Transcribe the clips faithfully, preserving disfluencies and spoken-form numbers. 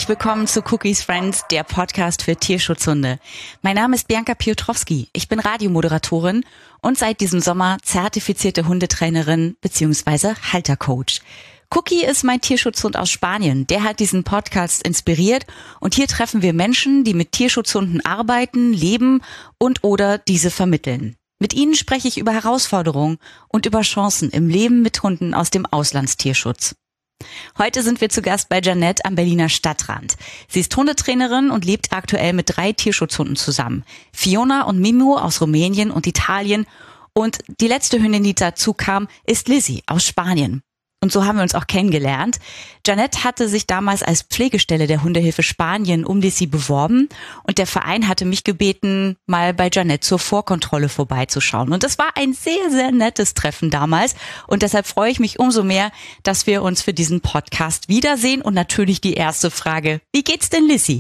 Herzlich willkommen zu Cookies Friends, der Podcast für Tierschutzhunde. Mein Name ist Bianca Piotrowski. Ich bin Radiomoderatorin und seit diesem Sommer zertifizierte Hundetrainerin bzw. Haltercoach. Cookie ist mein Tierschutzhund aus Spanien. Der hat diesen Podcast inspiriert und hier treffen wir Menschen, die mit Tierschutzhunden arbeiten, leben und oder diese vermitteln. Mit ihnen spreche ich über Herausforderungen und über Chancen im Leben mit Hunden aus dem Auslandstierschutz. Heute sind wir zu Gast bei Jeanette am Berliner Stadtrand. Sie ist Hundetrainerin und lebt aktuell mit drei Tierschutzhunden zusammen. Fiona und Mimo aus Rumänien und Italien. Und die letzte Hündin, die dazu kam, ist Lizzie aus Spanien. Und so haben wir uns auch kennengelernt. Jeanette hatte sich damals als Pflegestelle der Hundehilfe Spanien um Lizzie beworben und der Verein hatte mich gebeten, mal bei Jeanette zur Vorkontrolle vorbeizuschauen. Und das war ein sehr, sehr nettes Treffen damals und deshalb freue ich mich umso mehr, dass wir uns für diesen Podcast wiedersehen. Und natürlich die erste Frage, wie geht's denn Lizzie?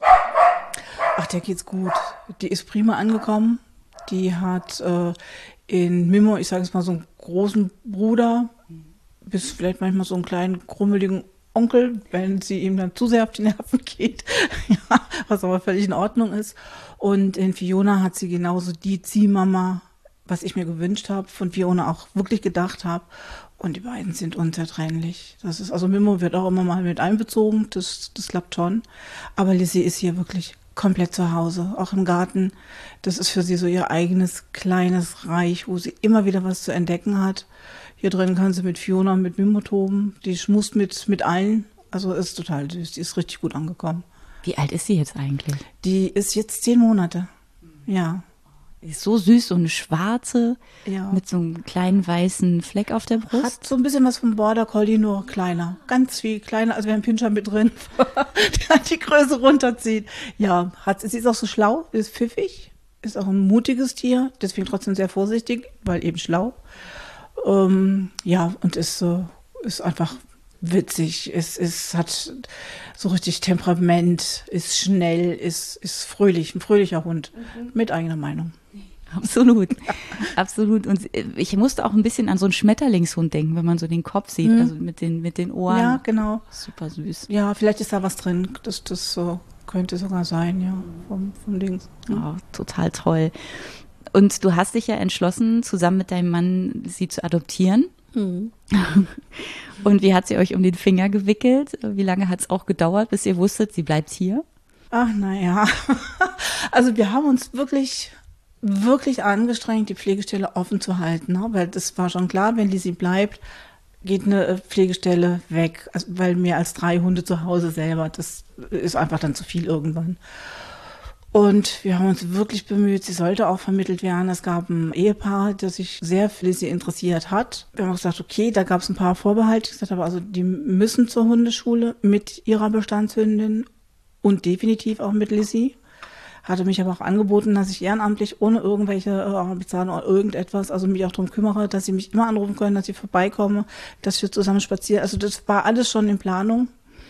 Ach, der geht's gut. Die ist prima angekommen. Die hat äh, in Mimo, ich sage es mal, so einen großen Bruder, bis vielleicht manchmal so einen kleinen, krummeligen Onkel, wenn sie ihm dann zu sehr auf die Nerven geht, ja, was aber völlig in Ordnung ist. Und in Fiona hat sie genauso die Ziehmama, was ich mir gewünscht habe, von Fiona auch wirklich gedacht habe. Und die beiden sind unzertrennlich. Das ist, also Mimo wird auch immer mal mit einbezogen, das, das klappt schon. Aber Lizzie ist hier wirklich komplett zu Hause, auch im Garten. Das ist für sie so ihr eigenes kleines Reich, wo sie immer wieder was zu entdecken hat. Hier drin kann sie mit Fiona und mit Mimo toben. Die schmust mit, mit allen. Also ist total süß. Die ist richtig gut angekommen. Wie alt ist sie jetzt eigentlich? Die ist jetzt zehn Monate. Ja. Die ist so süß, so eine schwarze, ja. Mit so einem kleinen weißen Fleck auf der Brust. Hat so ein bisschen was vom Border Collie, nur kleiner. Ganz viel kleiner, als wäre ein Pinscher mit drin, der die Größe runterzieht. Ja, hat, sie ist auch so schlau, ist pfiffig, ist auch ein mutiges Tier, deswegen trotzdem sehr vorsichtig, weil eben schlau. Ähm, ja, und ist, äh, ist einfach witzig, ist, ist, hat so richtig Temperament, ist schnell, ist, ist fröhlich, ein fröhlicher Hund, mhm. mit eigener Meinung. Absolut, ja. Absolut. Und ich musste auch ein bisschen an so einen Schmetterlingshund denken, wenn man so den Kopf sieht, mhm. also mit den, mit den Ohren. Ja, genau. Super süß. Ja, vielleicht ist da was drin, das, das so könnte sogar sein, ja, vom, vom Dings. Mhm. Oh, total toll. Und du hast dich ja entschlossen, zusammen mit deinem Mann sie zu adoptieren. Mhm. Und wie hat sie euch um den Finger gewickelt? Wie lange hat es auch gedauert, bis ihr wusstet, sie bleibt hier? Ach, naja. Also wir haben uns wirklich, wirklich angestrengt, die Pflegestelle offen zu halten. Ne? Weil das war schon klar, wenn Lizzie bleibt, geht eine Pflegestelle weg. Also, weil mehr als drei Hunde zu Hause selber, das ist einfach dann zu viel irgendwann. Und wir haben uns wirklich bemüht, sie sollte auch vermittelt werden. Es gab ein Ehepaar, das sich sehr für Lizzie interessiert hat. Wir haben gesagt, okay, da gab es ein paar Vorbehalte. Ich gesagt habe, also die müssen zur Hundeschule mit ihrer Bestandshündin und definitiv auch mit Lizzie. Hatte mich aber auch angeboten, dass ich ehrenamtlich ohne irgendwelche äh, Bezahlung oder irgendetwas, also mich auch darum kümmere, dass sie mich immer anrufen können, dass sie vorbeikommen, dass wir zusammen spazieren. Also das war alles schon in Planung.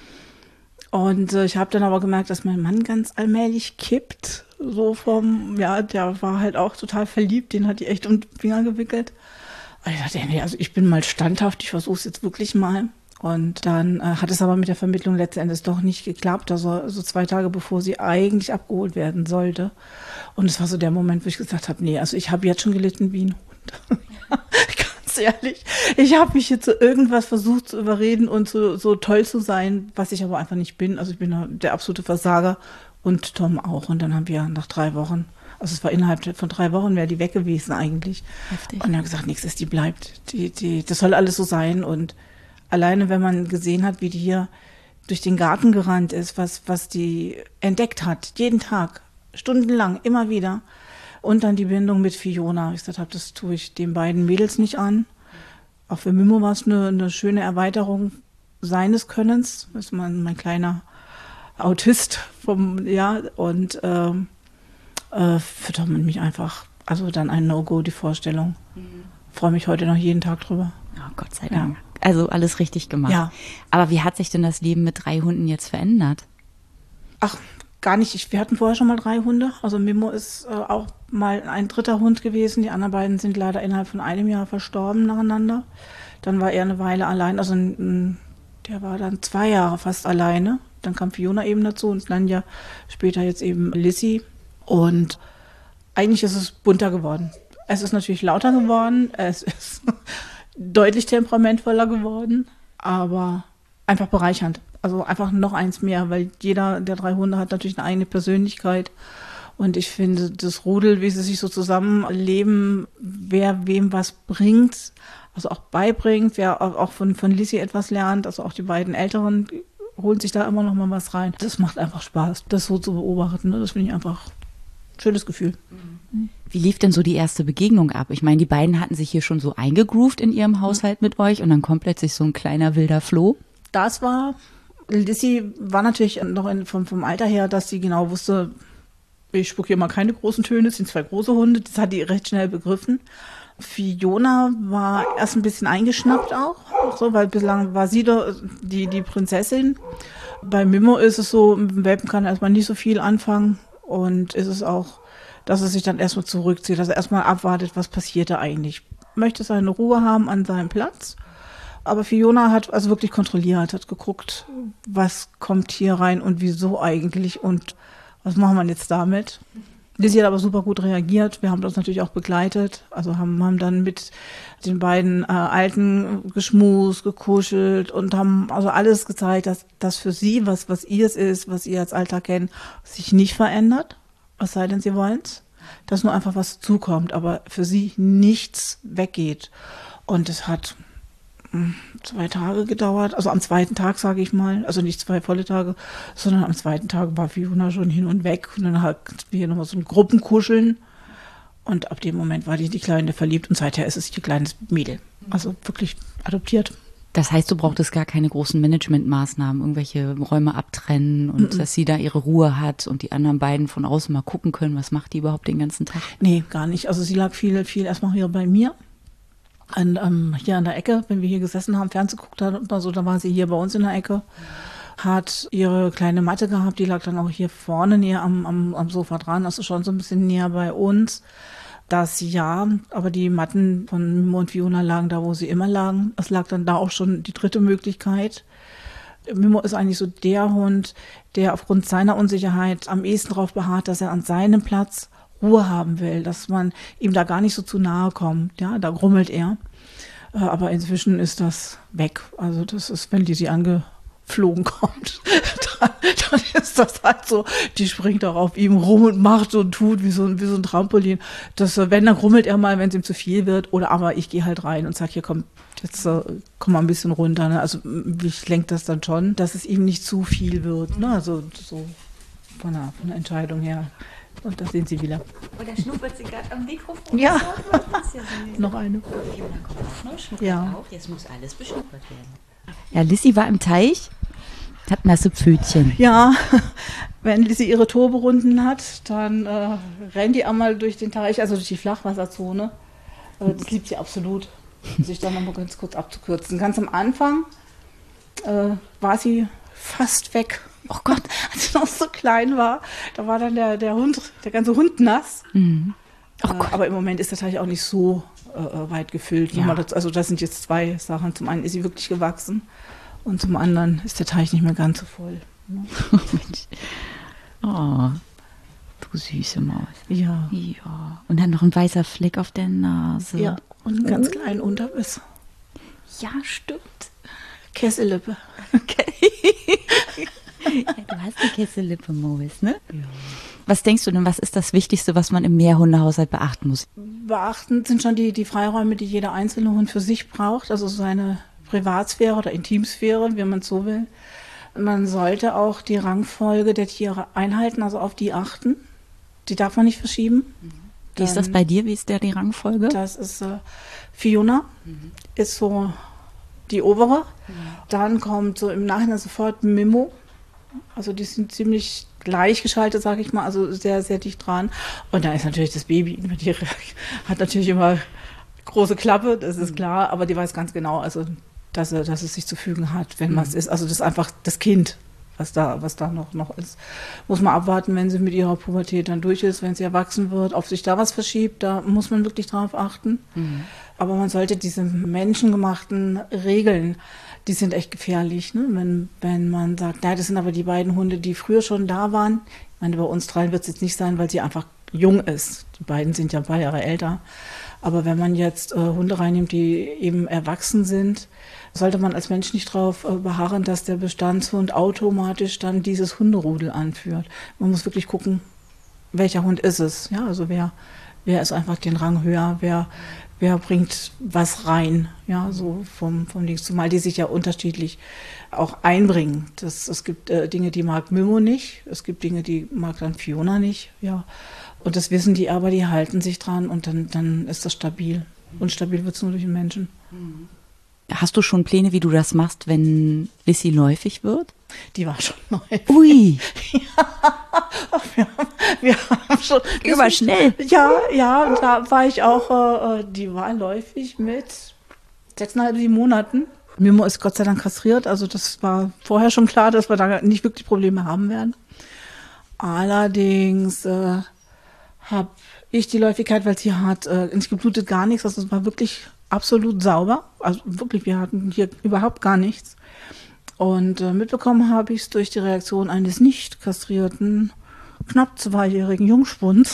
Und äh, ich habe dann aber gemerkt, dass mein Mann ganz allmählich kippt. So vom, ja, der war halt auch total verliebt, den hat die echt um den Finger gewickelt. Und ich dachte, nee, also ich bin mal standhaft, ich versuche es jetzt wirklich mal. Und dann äh, hat es aber mit der Vermittlung letzten Endes doch nicht geklappt, also so zwei Tage bevor sie eigentlich abgeholt werden sollte. Und es war so der Moment, wo ich gesagt habe, nee, also ich habe jetzt schon gelitten wie ein Hund. Ganz ehrlich, ich habe mich jetzt zu irgendwas versucht zu überreden und so, so toll zu sein, was ich aber einfach nicht bin. Also ich bin der absolute Versager und Tom auch. Und dann haben wir nach drei Wochen, also es war innerhalb von drei Wochen, wäre die weg gewesen eigentlich. Heftig. Und dann haben gesagt, nächstes, die bleibt. Die, die, das soll alles so sein. Und alleine, wenn man gesehen hat, wie die hier durch den Garten gerannt ist, was, was die entdeckt hat, jeden Tag, stundenlang, immer wieder. Und dann die Bindung mit Fiona. Ich gesagt habe, das tue ich den beiden Mädels nicht an. Auch für Mimo war es eine, eine schöne Erweiterung seines Könnens. Das ist mein, mein kleiner Autist vom, ja, und ähm, äh, für Tom und mich einfach, also dann ein No-Go, die Vorstellung. Mhm. Freue mich heute noch jeden Tag drüber. Oh, Gott sei Dank. Ja. Also alles richtig gemacht. Ja. Aber wie hat sich denn das Leben mit drei Hunden jetzt verändert? Ach, gar nicht. Ich, wir hatten vorher schon mal drei Hunde. Also Mimo ist äh, auch mal ein dritter Hund gewesen. Die anderen beiden sind leider innerhalb von einem Jahr verstorben nacheinander. Dann war er eine Weile allein. Also ein, der war dann zwei Jahre fast alleine. dann kam Fiona eben dazu und dann ja später jetzt eben Lissy. Und eigentlich ist es bunter geworden. Es ist natürlich lauter geworden, es ist deutlich temperamentvoller geworden, aber einfach bereichernd. Also einfach noch eins mehr, weil jeder der drei Hunde hat natürlich eine eigene Persönlichkeit. Und ich finde, das Rudel, wie sie sich so zusammenleben, wer wem was bringt, also auch beibringt, wer auch von, von Lissy etwas lernt, also auch die beiden Älteren holen sich da immer noch mal was rein. Das macht einfach Spaß, das so zu beobachten. Ne? Das finde ich einfach ein schönes Gefühl. Wie lief denn so die erste Begegnung ab? Ich meine, die beiden hatten sich hier schon so eingegroovt in ihrem Haushalt mit euch und dann kommt plötzlich so ein kleiner wilder Floh. Das war, Lissy war natürlich noch in, vom, vom Alter her, dass sie genau wusste, ich spucke hier mal keine großen Töne, es sind zwei große Hunde, das hat die recht schnell begriffen. Fiona war erst ein bisschen eingeschnappt auch, so, weil bislang war sie doch die, die Prinzessin. Bei Mimo ist es so, mit dem Welpen kann er erstmal nicht so viel anfangen und ist es auch, dass er sich dann erstmal zurückzieht, dass er erstmal abwartet, was passiert da eigentlich. Möchte seine Ruhe haben an seinem Platz. Aber Fiona hat also wirklich kontrolliert, hat geguckt, was kommt hier rein und wieso eigentlich und was machen wir jetzt damit? Lissy hat aber super gut reagiert. Wir haben das natürlich auch begleitet. Also haben, haben dann mit den beiden äh, Alten geschmust, gekuschelt und haben also alles gezeigt, dass das für sie, was, was ihr es ist, was ihr als Alltag kennt, sich nicht verändert. Es sei denn, sie wollen es. Dass nur einfach was zukommt, aber für sie nichts weggeht. Und es hat zwei Tage gedauert, also am zweiten Tag, sage ich mal, also nicht zwei volle Tage, sondern am zweiten Tag war Fiona schon hin und weg und dann hatten wir hier nochmal so ein Gruppenkuscheln und ab dem Moment war die, die Kleine verliebt und seither ist es ihr kleines Mädel, also wirklich adoptiert. Das heißt, du brauchtest gar keine großen Managementmaßnahmen, irgendwelche Räume abtrennen und mm-mm. dass sie da ihre Ruhe hat und die anderen beiden von außen mal gucken können, was macht die überhaupt den ganzen Tag? Nee, gar nicht, also sie lag viel, viel erstmal hier bei mir. An, um, hier an der Ecke, wenn wir hier gesessen haben, Fernsehen geguckt haben oder so, da war sie hier bei uns in der Ecke, hat ihre kleine Matte gehabt, die lag dann auch hier vorne näher am, am, am Sofa dran, also schon so ein bisschen näher bei uns. Das ja, aber die Matten von Mimo und Fiona lagen da, wo sie immer lagen. Es lag dann da auch schon die dritte Möglichkeit. Mimo ist eigentlich so der Hund, der aufgrund seiner Unsicherheit am ehesten darauf beharrt, dass er an seinem Platz Ruhe haben will, dass man ihm da gar nicht so zu nahe kommt. Ja, da grummelt er. Aber inzwischen ist das weg. Also das ist, wenn die sie angeflogen kommt, dann, dann ist das halt so, die springt auch auf ihm rum und macht und tut wie so, wie so ein Trampolin. Das, wenn, dann grummelt er mal, wenn es ihm zu viel wird. Oder aber ich gehe halt rein und sage, hier komm, jetzt uh, komm mal ein bisschen runter. Ne? Also ich lenke das dann schon, dass es ihm nicht zu viel wird. Ne? Also so von der, von der Entscheidung her. Und da sehen Sie wieder. Oder schnuppert sie gerade am Mikrofon? Ja. Das ja so noch eine. Ja. Auf. Jetzt muss alles beschnuppert werden. Ja, Lissy war im Teich, hat nasse Pfötchen. Ja, wenn Lissy ihre Turborunden hat, dann äh, rennt die einmal durch den Teich, also durch die Flachwasserzone. Äh, das liebt sie absolut, sich dann nochmal ganz kurz abzukürzen. Ganz am Anfang äh, war sie fast weg. Oh Gott, als sie noch so klein war, da war dann der, der Hund, der ganze Hund nass. Mhm. Oh Gott. Aber im Moment ist der Teich auch nicht so äh, weit gefüllt. Ja. Das, also das sind jetzt zwei Sachen. Zum einen ist sie wirklich gewachsen und zum anderen ist der Teich nicht mehr ganz so voll. Ne? Oh, du süße Maus. Ja. Ja. Und dann noch ein weißer Fleck auf der Nase. Ja, und einen ganz kleinen Unterbiss. Ja, stimmt. Kessellippe. Okay. Ja, du hast die Kessellippe, Maurice, ne? Ja. Was denkst du denn, was ist das Wichtigste, was man im Mehrhundehaushalt beachten muss? Beachten sind schon die, die Freiräume, die jeder einzelne Hund für sich braucht, also seine Privatsphäre oder Intimsphäre, wie man es so will. Man sollte auch die Rangfolge der Tiere einhalten, also auf die achten. Die darf man nicht verschieben. Mhm. Wie ist das bei dir? Wie ist der die Rangfolge? Das ist äh, Fiona, mhm. ist so die obere. Mhm. Dann kommt so im Nachhinein sofort Mimo. Also die sind ziemlich gleichgeschaltet, sage ich mal, also sehr, sehr dicht dran. Und dann ist natürlich das Baby, die hat natürlich immer große Klappe, das ist klar, aber die weiß ganz genau, also dass, er, dass es sich zu fügen hat, wenn was ist. Also das ist einfach das Kind, was da, was da noch, noch ist. Muss man abwarten, wenn sie mit ihrer Pubertät dann durch ist, wenn sie erwachsen wird, ob sich da was verschiebt, da muss man wirklich drauf achten. Mhm. Aber man sollte diese menschengemachten Regeln, die sind echt gefährlich, ne? Wenn, wenn man sagt, na, das sind aber die beiden Hunde, die früher schon da waren. Ich meine, bei uns dreien wird es jetzt nicht sein, weil sie einfach jung ist. Die beiden sind ja ein paar Jahre älter. Aber wenn man jetzt äh, Hunde reinnimmt, die eben erwachsen sind, sollte man als Mensch nicht darauf äh, beharren, dass der Bestandshund automatisch dann dieses Hunderudel anführt. Man muss wirklich gucken, welcher Hund ist es. Ja, also wer, wer ist einfach den Rang höher, wer, wer bringt was rein. Ja, so vom, vom Dings. Zumal die sich ja unterschiedlich auch einbringen. Das, es gibt äh, Dinge, die mag Mimo nicht. Es gibt Dinge, die mag dann Fiona nicht. Ja. Und das wissen die aber, die halten sich dran und dann, dann ist das stabil. Und stabil wird es nur durch den Menschen. Hast du schon Pläne, wie du das machst, wenn Lissy läufig wird? Die war schon läufig. Ui! Ja, wir haben, wir haben schon... Ging aber schnell. Ja, ja, und da war ich auch, äh, die war läufig mit sechseinhalb, sieben Monaten. Mimo ist Gott sei Dank kastriert, also das war vorher schon klar, dass wir da nicht wirklich Probleme haben werden. Allerdings... Äh, habe ich die Läufigkeit, weil sie hat äh, nicht geblutet, gar nichts. Also es war wirklich absolut sauber. Also wirklich, wir hatten hier überhaupt gar nichts. Und äh, mitbekommen habe ich es durch die Reaktion eines nicht kastrierten, knapp zweijährigen Jungspunds,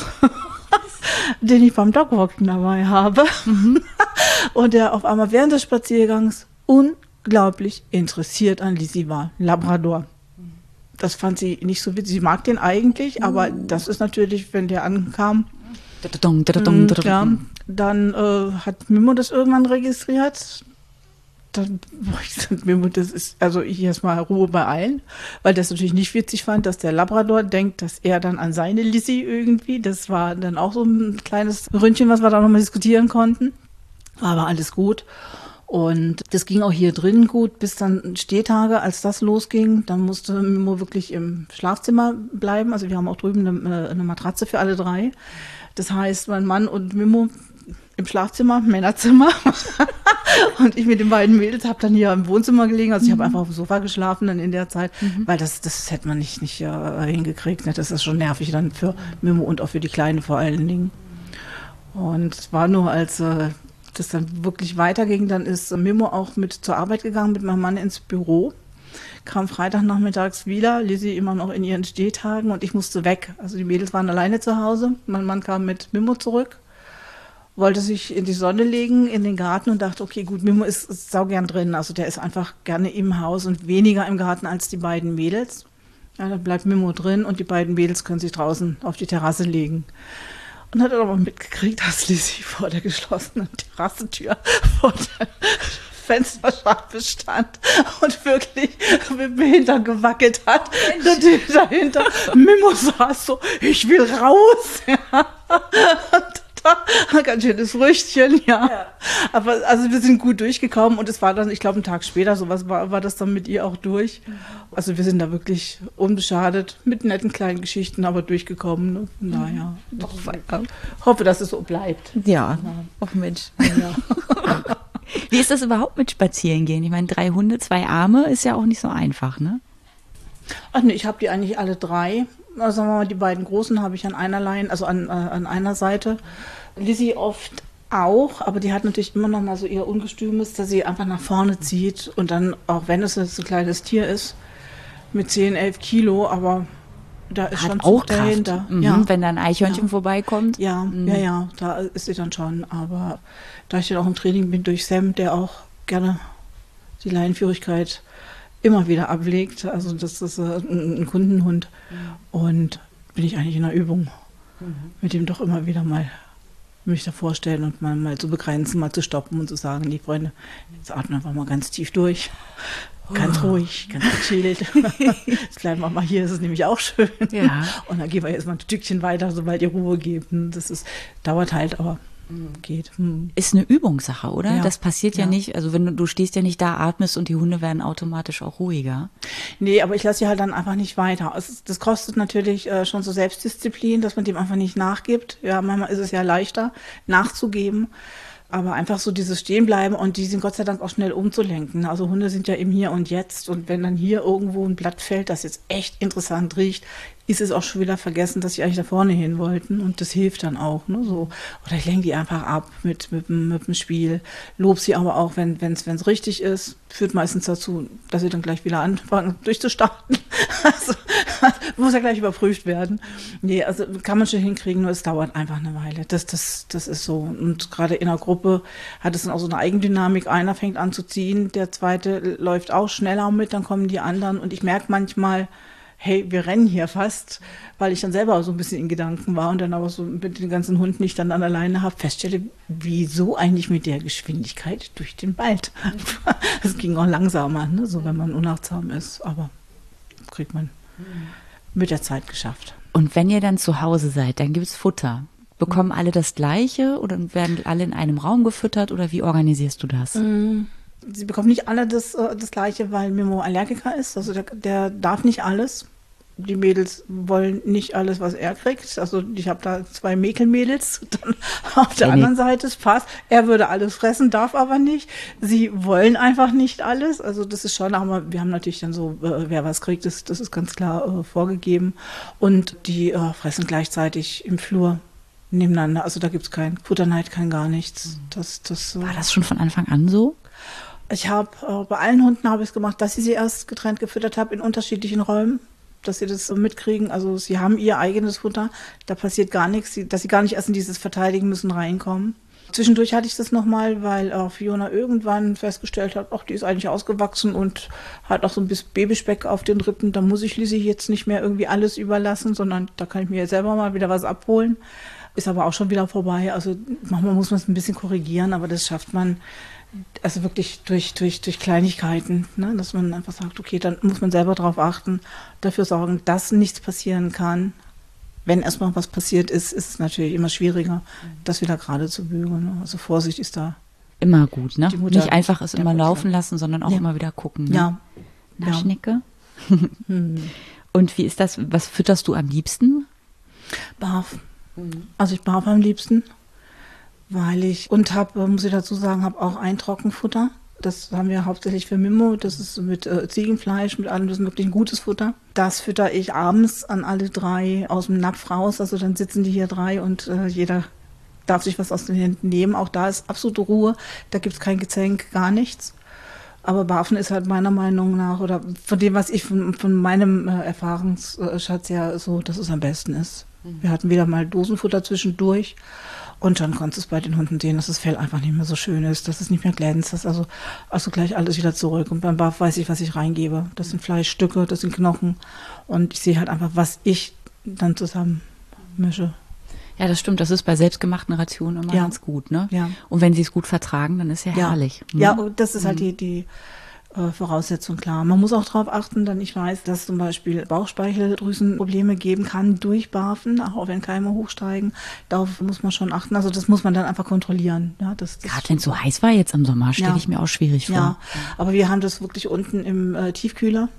den ich beim Dogwalken dabei habe. Mhm. Und der auf einmal während des Spaziergangs unglaublich interessiert an Lissy war. Labrador. Das fand sie nicht so witzig. Sie mag den eigentlich, aber das ist natürlich, wenn der ankam, mh, ja, dann äh, hat Mimo das irgendwann registriert. Dann, boah, ich sag, Mimo, das ist, also ich erstmal Ruhe bei allen, weil das natürlich nicht witzig fand, dass der Labrador denkt, dass er dann an seine Lissy irgendwie, das war dann auch so ein kleines Ründchen, was wir da nochmal diskutieren konnten. War aber alles gut. Und das ging auch hier drin gut, bis dann Stehtage, als das losging, dann musste Mimo wirklich im Schlafzimmer bleiben. Also wir haben auch drüben eine, eine Matratze für alle drei. Das heißt, mein Mann und Mimo im Schlafzimmer, Männerzimmer. Und ich mit den beiden Mädels habe dann hier im Wohnzimmer gelegen. Also ich habe einfach auf dem Sofa geschlafen dann in der Zeit, mhm. weil das, das hätte man nicht, nicht uh, hingekriegt. Ne? Das ist schon nervig dann für Mimo und auch für die Kleine vor allen Dingen. Und es war nur als... Uh, das dann wirklich weiterging, dann ist Mimo auch mit zur Arbeit gegangen, mit meinem Mann ins Büro, kam Freitagnachmittags wieder, Lissy immer noch in ihren Stehtagen und ich musste weg. Also die Mädels waren alleine zu Hause, mein Mann kam mit Mimo zurück, wollte sich in die Sonne legen, in den Garten und dachte, okay, gut, Mimo ist, ist saugern drin, also der ist einfach gerne im Haus und weniger im Garten als die beiden Mädels. Ja, dann bleibt Mimo drin und die beiden Mädels können sich draußen auf die Terrasse legen. Und hat dann aber mitgekriegt, dass Lissy vor der geschlossenen Terrassentür vor der Fensterscheibe stand und wirklich mit dem Hintern gewackelt hat. Und dahinter Mimo saß so, ich will raus. Ja. Ein ganz schönes Früchtchen, ja. ja. Aber also wir sind gut durchgekommen und es war dann, ich glaube, einen Tag später, sowas war, war das dann mit ihr auch durch. Also wir sind da wirklich unbeschadet, mit netten kleinen Geschichten, aber durchgekommen. Ne? Naja, doch, ja. Hoffe, dass es so bleibt. Ja, auch Mensch. Ja. Wie ist das überhaupt mit Spazierengehen? Ich meine, drei Hunde, zwei Arme ist ja auch nicht so einfach, ne? Ach nee, ich habe die eigentlich alle drei. Also sagen wir mal, die beiden Großen habe ich an einer Leine, also an, äh, an einer Seite. Lissy oft auch, aber die hat natürlich immer noch mal so ihr Ungestümes, dass sie einfach nach vorne zieht und dann, auch wenn es ein kleines Tier ist, mit zehn, elf Kilo, aber da ist hat schon auch Zug dahinter. Mhm, ja. Wenn da ein Eichhörnchen ja. vorbeikommt. Ja, mhm. ja, ja, da ist sie dann schon. Aber da ich dann auch im Training bin durch Sam, der auch gerne die Leinenführigkeit immer wieder ablegt, also das ist ein, ein Kundenhund mhm. und bin ich eigentlich in der Übung, mhm. mit dem doch immer wieder mal mich da vorstellen und mal, mal zu begrenzen, mal zu stoppen und zu sagen, die Freunde, jetzt atmen einfach mal ganz tief durch. Ganz oh. ruhig, ganz gechillt. Jetzt bleiben wir mal hier, das ist nämlich auch schön. Ja. Und dann gehen wir jetzt mal ein Stückchen weiter, sobald ihr Ruhe gebt. Das ist, dauert halt, aber geht. Hm. Ist eine Übungssache, oder? Ja. Das passiert ja. ja nicht, also wenn du, du stehst ja nicht da, atmest und die Hunde werden automatisch auch ruhiger. Nee, aber ich lasse sie halt dann einfach nicht weiter. Es, das kostet natürlich äh, schon so Selbstdisziplin, dass man dem einfach nicht nachgibt. Ja, manchmal ist es ja leichter, nachzugeben. Aber einfach so dieses Stehenbleiben und die sind Gott sei Dank auch schnell umzulenken. Also Hunde sind ja im Hier und Jetzt und wenn dann hier irgendwo ein Blatt fällt, das jetzt echt interessant riecht, ist es auch schon wieder vergessen, dass sie eigentlich da vorne hin wollten und das hilft dann auch, ne, so. Oder ich lenke die einfach ab mit, mit, mit dem Spiel, lob sie aber auch, wenn es wenn es richtig ist, führt meistens dazu, dass sie dann gleich wieder anfangen durchzustarten. Also muss ja gleich überprüft werden. Nee, also kann man schon hinkriegen, nur es dauert einfach eine Weile. Das, das, das ist so. Und gerade in einer Gruppe hat es dann auch so eine Eigendynamik. Einer fängt an zu ziehen, der zweite läuft auch schneller mit, dann kommen die anderen und ich merke manchmal, hey, wir rennen hier fast, weil ich dann selber so ein bisschen in Gedanken war und dann aber so mit den ganzen Hunden, die ich dann, dann alleine habe, feststelle, wieso eigentlich mit der Geschwindigkeit durch den Wald. Es ging auch langsamer, ne? So wenn man unachtsam ist, aber kriegt man mit der Zeit geschafft. Und wenn ihr dann zu Hause seid, dann gibt es Futter. Bekommen alle das Gleiche oder werden alle in einem Raum gefüttert oder wie organisierst du das? Sie bekommen nicht alle das, das Gleiche, weil Mimo Allergiker ist. Also der, der darf nicht alles. Die Mädels wollen nicht alles, was er kriegt. Also ich habe da zwei Mäkelmädels. Dann auf der Ja, anderen nee. Seite ist Pass. Er würde alles fressen, darf aber nicht. Sie wollen einfach nicht alles. Also das ist schon, aber wir haben natürlich dann so, äh, wer was kriegt, das, das ist ganz klar äh, vorgegeben. Und die äh, fressen gleichzeitig im Flur nebeneinander. Also da gibt es kein Futterneid, kein gar nichts. Das, das, äh, War das schon von Anfang an so? Ich habe äh, bei allen Hunden habe ich es gemacht, dass ich sie erst getrennt gefüttert habe in unterschiedlichen Räumen, dass sie das so mitkriegen. Also sie haben ihr eigenes Futter, da passiert gar nichts, sie, dass sie gar nicht erst in dieses Verteidigen müssen reinkommen. Zwischendurch hatte ich das nochmal, weil auch Fiona irgendwann festgestellt hat, ach, die ist eigentlich ausgewachsen und hat auch so ein bisschen Babyspeck auf den Rippen. Da muss ich Lizzie jetzt nicht mehr irgendwie alles überlassen, sondern da kann ich mir selber mal wieder was abholen. Ist aber auch schon wieder vorbei. Also manchmal muss man es ein bisschen korrigieren, aber das schafft man also wirklich durch, durch, durch Kleinigkeiten, ne? Dass man einfach sagt, okay, dann muss man selber darauf achten, dafür sorgen, dass nichts passieren kann. Wenn erstmal was passiert ist, ist es natürlich immer schwieriger, das wieder gerade zu bügeln. Ne? Also Vorsicht ist da. Immer gut, ne? Die Mutter- Nicht einfach es der immer Mutter. laufen lassen, sondern auch Ja. immer wieder gucken. Ne? Ja. Na, Ja. Schnecke. Hm. Und wie ist das, was fütterst du am liebsten? Barf. Also ich barf am liebsten, weil ich, und habe, muss ich dazu sagen, habe auch ein Trockenfutter. Das haben wir hauptsächlich für Mimo. Das ist mit äh, Ziegenfleisch, mit allem, das ist wirklich ein gutes Futter. Das fütter ich abends an alle drei aus dem Napf raus. Also dann sitzen die hier drei und äh, jeder darf sich was aus den Händen nehmen. Auch da ist absolute Ruhe. Da gibt es kein Gezänk, gar nichts. Aber Barfen ist halt meiner Meinung nach, oder von dem, was ich von, von meinem äh, Erfahrungsschatz her so, dass es am besten ist. Mhm. Wir hatten wieder mal Dosenfutter zwischendurch. Und dann konntest du es bei den Hunden sehen, dass das Fell einfach nicht mehr so schön ist, dass es nicht mehr glänzt, dass also, also gleich alles wieder zurück. Und beim Barf weiß ich, was ich reingebe. Das sind Fleischstücke, das sind Knochen. Und ich sehe halt einfach, was ich dann zusammen mische. Ja, das stimmt. Das ist bei selbstgemachten Rationen immer Ja. ganz gut, ne? Ja. Und wenn sie es gut vertragen, dann ist ja, Ja. herrlich. Ne? Ja, und das ist halt die, die äh, Voraussetzung, klar. Man muss auch darauf achten, denn ich weiß, dass zum Beispiel Bauchspeicheldrüsenprobleme geben kann durch Barfen, auch wenn Keime hochsteigen. Darauf muss man schon achten. Also das muss man dann einfach kontrollieren. Ja, das, das Gerade wenn es so heiß war jetzt im Sommer, stelle Ja. ich mir auch schwierig vor. Ja, aber wir haben das wirklich unten im äh, Tiefkühler,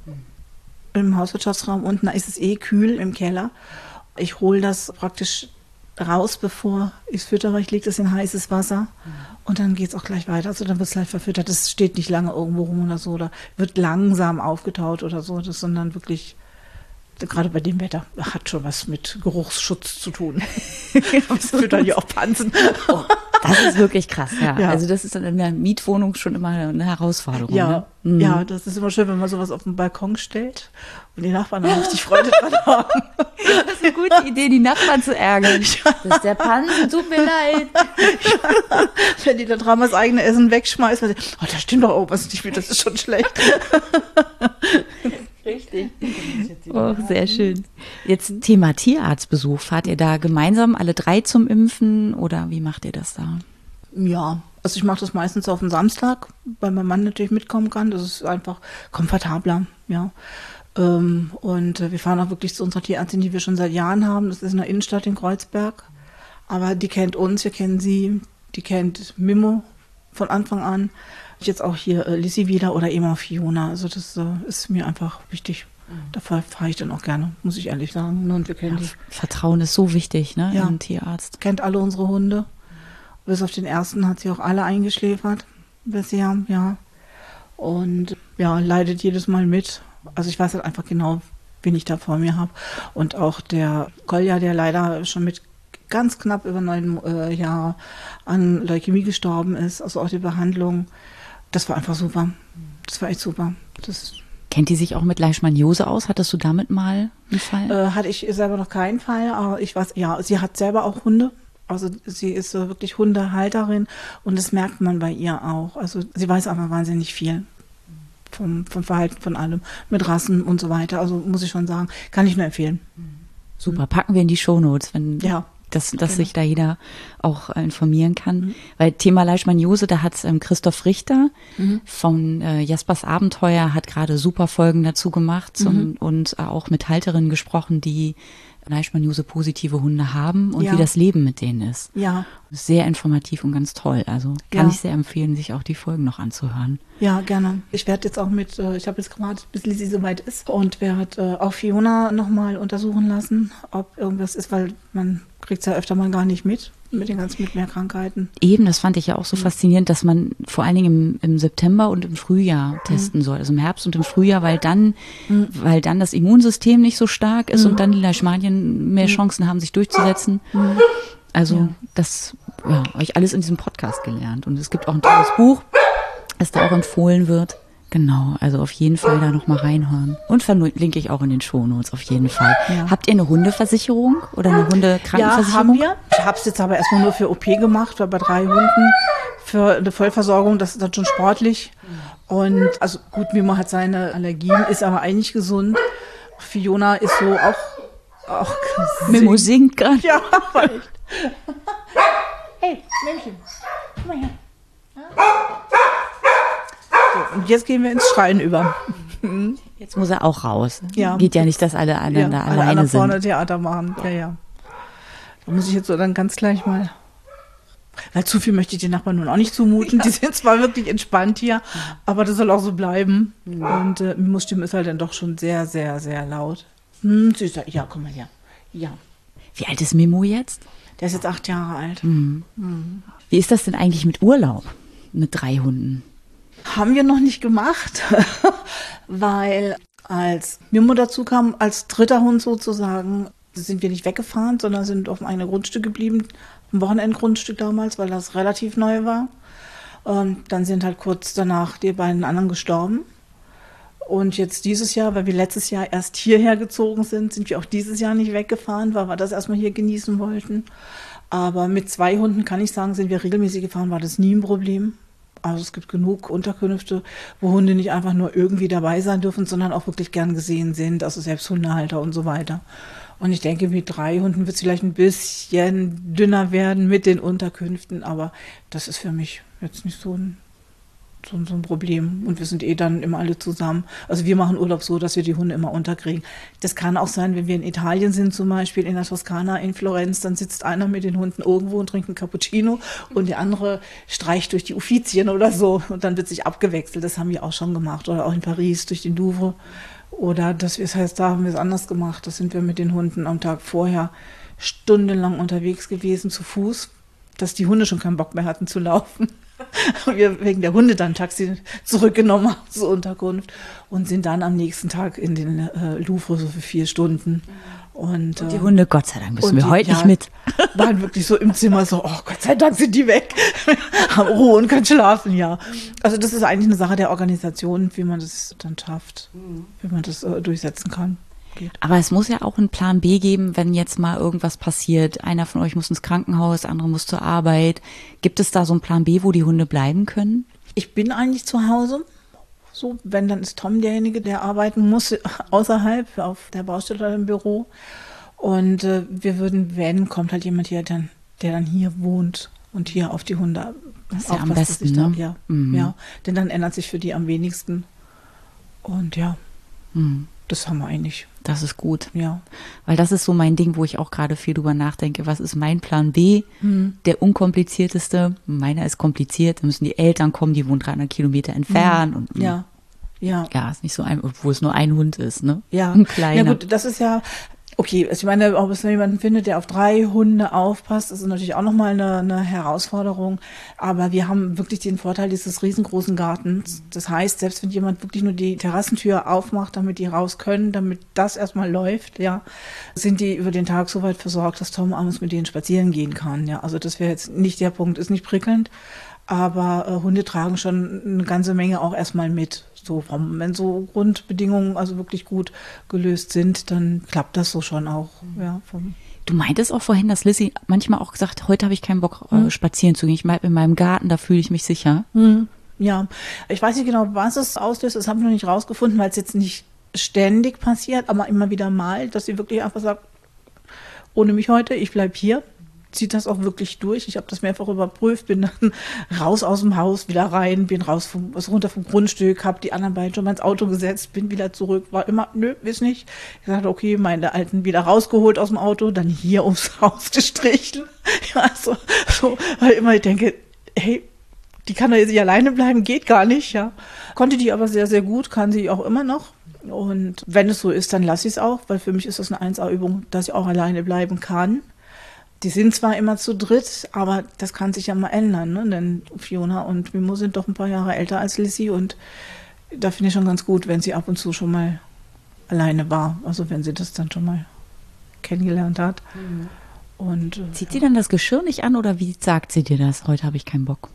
im Hauswirtschaftsraum. Unten da ist es eh kühl im Keller. Ich hole das praktisch raus, bevor ich es füttere. Ich lege das in heißes Wasser und dann geht es auch gleich weiter. Also dann wird es gleich verfüttert. Das steht nicht lange irgendwo rum oder so. Oder wird langsam aufgetaut oder so. Das, sondern wirklich, gerade bei dem Wetter, hat schon was mit Geruchsschutz zu tun. Das füttern ja auch Pansen. Oh, das ist wirklich krass, ja. Ja. Also das ist dann in der Mietwohnung schon immer eine Herausforderung. Ja, ne? Mhm. ja, das ist immer schön, wenn man sowas auf den Balkon stellt und die Nachbarn dann richtig Freude dran haben. Das ist eine gute Idee, die Nachbarn zu ärgern. Das ist der Pansen, tut mir leid. Wenn die dann dran das eigene Essen wegschmeißen, weil sie, oh, da stimmt doch auch was nicht mehr, das ist schon schlecht. Richtig. Oh, sehr schön. Jetzt Thema Tierarztbesuch. Fahrt ihr da gemeinsam alle drei zum Impfen oder wie macht ihr das da? Ja, also ich mache das meistens auf den Samstag, weil mein Mann natürlich mitkommen kann. Das ist einfach komfortabler, ja. Ähm, und äh, wir fahren auch wirklich zu unserer Tierärztin, die wir schon seit Jahren haben. Das ist in der Innenstadt in Kreuzberg. Aber die kennt uns, wir kennen sie. Die kennt Mimo von Anfang an. Jetzt auch hier äh, Lizzie wieder oder eben auch Fiona. Also das äh, ist mir einfach wichtig. Da fahre fahr ich dann auch gerne, muss ich ehrlich sagen. Und wir kennen Ja, die. Vertrauen ist so wichtig, ne? Ja. Im Tierarzt. Kennt alle unsere Hunde. Bis auf den ersten hat sie auch alle eingeschläfert bisher, ja. Und ja, leidet jedes Mal mit. Also ich weiß halt einfach genau, wen ich da vor mir habe. Und auch der Kolja, der leider schon mit ganz knapp über neun äh, Jahre an Leukämie gestorben ist, also auch die Behandlung, das war einfach super. Das war echt super. Das Kennt die sich auch mit Leishmaniose aus? Hattest du damit mal einen Fall? Äh, hatte ich selber noch keinen Fall, aber ich weiß, ja, sie hat selber auch Hunde. Also sie ist so wirklich Hundehalterin und das merkt man bei ihr auch. Also sie weiß einfach wahnsinnig viel vom, vom Verhalten von allem, mit Rassen und so weiter. Also muss ich schon sagen, kann ich nur empfehlen. Super, packen wir in die Shownotes, wenn ja. dass, dass Genau. sich da jeder auch äh, informieren kann. Mhm. Weil Thema Leishmaniose, da hat ähm, Christoph Richter Mhm. von äh, Jaspers Abenteuer hat gerade super Folgen dazu gemacht zum, Mhm. und äh, auch mit Halterinnen gesprochen, die Leishmaniose-positive Hunde haben und Ja. wie das Leben mit denen ist. Ja, Sehr informativ und ganz toll. Also kann Ja. ich sehr empfehlen, sich auch die Folgen noch anzuhören. ja, gerne. Ich werde jetzt auch mit, äh, ich habe jetzt gerade, bis Lizzie soweit ist und werde äh, auch Fiona nochmal untersuchen lassen, ob irgendwas ist, weil man kriegt es ja öfter mal gar nicht mit, mit den ganzen Mitmehrkrankheiten. Eben, das fand ich ja auch so faszinierend, dass man vor allen Dingen im, im September und im Frühjahr testen soll, also im Herbst und im Frühjahr, weil dann, weil dann das Immunsystem nicht so stark ist und dann die Leishmanien mehr Chancen haben, sich durchzusetzen. Also Ja. das ja, habe ich alles in diesem Podcast gelernt. Und es gibt auch ein tolles Buch, das da auch empfohlen wird. Genau, also auf jeden Fall da nochmal reinhören. Und verlinke ich auch in den Shownotes auf jeden Fall. Ja. Habt ihr eine Hundeversicherung oder eine Ja, Hundekrankenversicherung? haben wir. Ich habe es jetzt aber erstmal nur für O P gemacht, weil bei drei Hunden für eine Vollversorgung, das ist dann schon sportlich. Und also gut, Mimo hat seine Allergien, ist aber eigentlich gesund. Fiona ist so auch, auch Mimo singt gerade. Ja, aber echt. Hey, Männchen, komm mal her. So, und jetzt gehen wir ins Schreien über. Jetzt muss er auch raus. Ja. Geht ja nicht, dass alle anderen Ja, da alle alleine anderen vorne sind. Theater machen. Ja, ja. Da muss ich jetzt so dann ganz gleich mal. Weil zu viel möchte ich den Nachbarn nun auch nicht zumuten. Die sind zwar wirklich entspannt hier, aber das soll auch so bleiben. Und äh, Mimos Stimme ist halt dann doch schon sehr, sehr, sehr laut. Hm, süßer. Ja, komm mal her. Ja. Wie alt ist Mimo jetzt? Der ist jetzt acht Jahre alt. Wie ist das denn eigentlich mit Urlaub mit drei Hunden? Haben wir noch nicht gemacht, weil als Mimo dazu kam, als dritter Hund sozusagen, sind wir nicht weggefahren, sondern sind auf einem Grundstück geblieben, ein Wochenendgrundstück damals, weil das relativ neu war. Und dann sind halt kurz danach die beiden anderen gestorben. Und jetzt dieses Jahr, weil wir letztes Jahr erst hierher gezogen sind, sind wir auch dieses Jahr nicht weggefahren, weil wir das erstmal hier genießen wollten. Aber mit zwei Hunden kann ich sagen, sind wir regelmäßig gefahren, war das nie ein Problem. Also es gibt genug Unterkünfte, wo Hunde nicht einfach nur irgendwie dabei sein dürfen, sondern auch wirklich gern gesehen sind, also selbst Hundehalter und so weiter. Und ich denke, mit drei Hunden wird es vielleicht ein bisschen dünner werden mit den Unterkünften, aber das ist für mich jetzt nicht so ein, so, ein- so ein Problem. Und wir sind eh dann immer alle zusammen. Also wir machen Urlaub so, dass wir die Hunde immer unterkriegen. Das kann auch sein, wenn wir in Italien sind zum Beispiel, in der Toskana, in Florenz, dann sitzt einer mit den Hunden irgendwo und trinkt einen Cappuccino und der andere streicht durch die Uffizien oder so und dann wird sich abgewechselt. Das haben wir auch schon gemacht. Oder auch in Paris durch den Louvre. Oder das das heißt, da haben wir es anders gemacht. Da sind wir mit den Hunden am Tag vorher stundenlang unterwegs gewesen, zu Fuß, dass die Hunde schon keinen Bock mehr hatten zu laufen. Und wir wegen der Hunde dann ein Taxi zurückgenommen haben zur Unterkunft und sind dann am nächsten Tag in den äh, Louvre so für vier Stunden. Und, Die äh, Hunde, Gott sei Dank, müssen und wir die- heute ja, nicht mit. waren wirklich so im Zimmer so, oh Gott sei Dank sind die weg. Haben Ruhe und können schlafen, ja. Also das ist eigentlich eine Sache der Organisation, wie man das dann schafft, wie man das äh, durchsetzen kann. Geht. Aber es muss ja auch einen Plan B geben, wenn jetzt mal irgendwas passiert. Einer von euch muss ins Krankenhaus, der andere muss zur Arbeit. Gibt es da so einen Plan B, wo die Hunde bleiben können? Ich bin eigentlich zu Hause. So, wenn, dann ist Tom derjenige, der arbeiten muss, außerhalb, auf der Baustelle oder im Büro. Und äh, wir würden, wenn, kommt halt jemand hier, dann, der dann hier wohnt und hier auf die Hunde Das ist ja am aufpasst, dass besten, ich da- ne? Ja, Mhm. ja, denn dann ändert sich für die am wenigsten. Und ja, Hm, das haben wir eigentlich, das ist gut. ja. Weil das ist so mein Ding, wo ich auch gerade viel drüber nachdenke. Was ist mein Plan B? Der unkomplizierteste. Meiner ist kompliziert. Da müssen die Eltern kommen, die wohnen dreihundert Kilometer entfernt. Und, Ja, ja. Ja, ist nicht so ein, obwohl es nur ein Hund ist, ne? Ja, Ein kleiner. ja gut, das ist ja, Okay, also ich meine, ob es jemanden findet, der auf drei Hunde aufpasst, das ist natürlich auch nochmal eine, eine Herausforderung. Aber wir haben wirklich den Vorteil dieses riesengroßen Gartens. Das heißt, selbst wenn jemand wirklich nur die Terrassentür aufmacht, damit die raus können, damit das erstmal läuft, ja, sind die über den Tag so weit versorgt, dass Tom abends mit denen spazieren gehen kann. Ja, also das wäre jetzt nicht der Punkt, ist nicht prickelnd. Aber äh, Hunde tragen schon eine ganze Menge auch erstmal mit. So, wenn so Grundbedingungen also wirklich gut gelöst sind, dann klappt das so schon auch. Ja, vom Du meintest auch vorhin, dass Lizzie manchmal auch gesagt, heute habe ich keinen Bock, hm. spazieren zu gehen. Ich bleibe in meinem Garten, da fühle ich mich sicher. Hm. Ja, ich weiß nicht genau, was es auslöst. Das habe ich noch nicht rausgefunden, weil es jetzt nicht ständig passiert, aber immer wieder mal, dass sie wirklich einfach sagt, ohne mich heute, ich bleibe hier. Zieht das auch wirklich durch. Ich habe das mehrfach überprüft, bin dann raus aus dem Haus, wieder rein, bin raus vom, also runter vom Grundstück, habe die anderen beiden schon mal ins Auto gesetzt, bin wieder zurück, war immer, nö, weiß nicht. Ich sagte, okay, meine Alten wieder rausgeholt aus dem Auto, dann hier ums Haus gestrichen. Ja, so, so, weil immer ich denke, hey, die kann doch jetzt nicht alleine bleiben, geht gar nicht, ja. Konnte die aber sehr, sehr gut, kann sie auch immer noch. Und wenn es so ist, dann lasse ich es auch, weil für mich ist das eine eins A-Übung, dass ich auch alleine bleiben kann. Die sind zwar immer zu dritt, aber das kann sich ja mal ändern, ne? Denn Fiona und Mimo sind doch ein paar Jahre älter als Lizzie und da finde ich schon ganz gut, wenn sie ab und zu schon mal alleine war, also wenn sie das dann schon mal kennengelernt hat. Mhm. Und, äh, Zieht sie dann das Geschirr nicht an oder wie sagt sie dir das? Heute habe ich keinen Bock.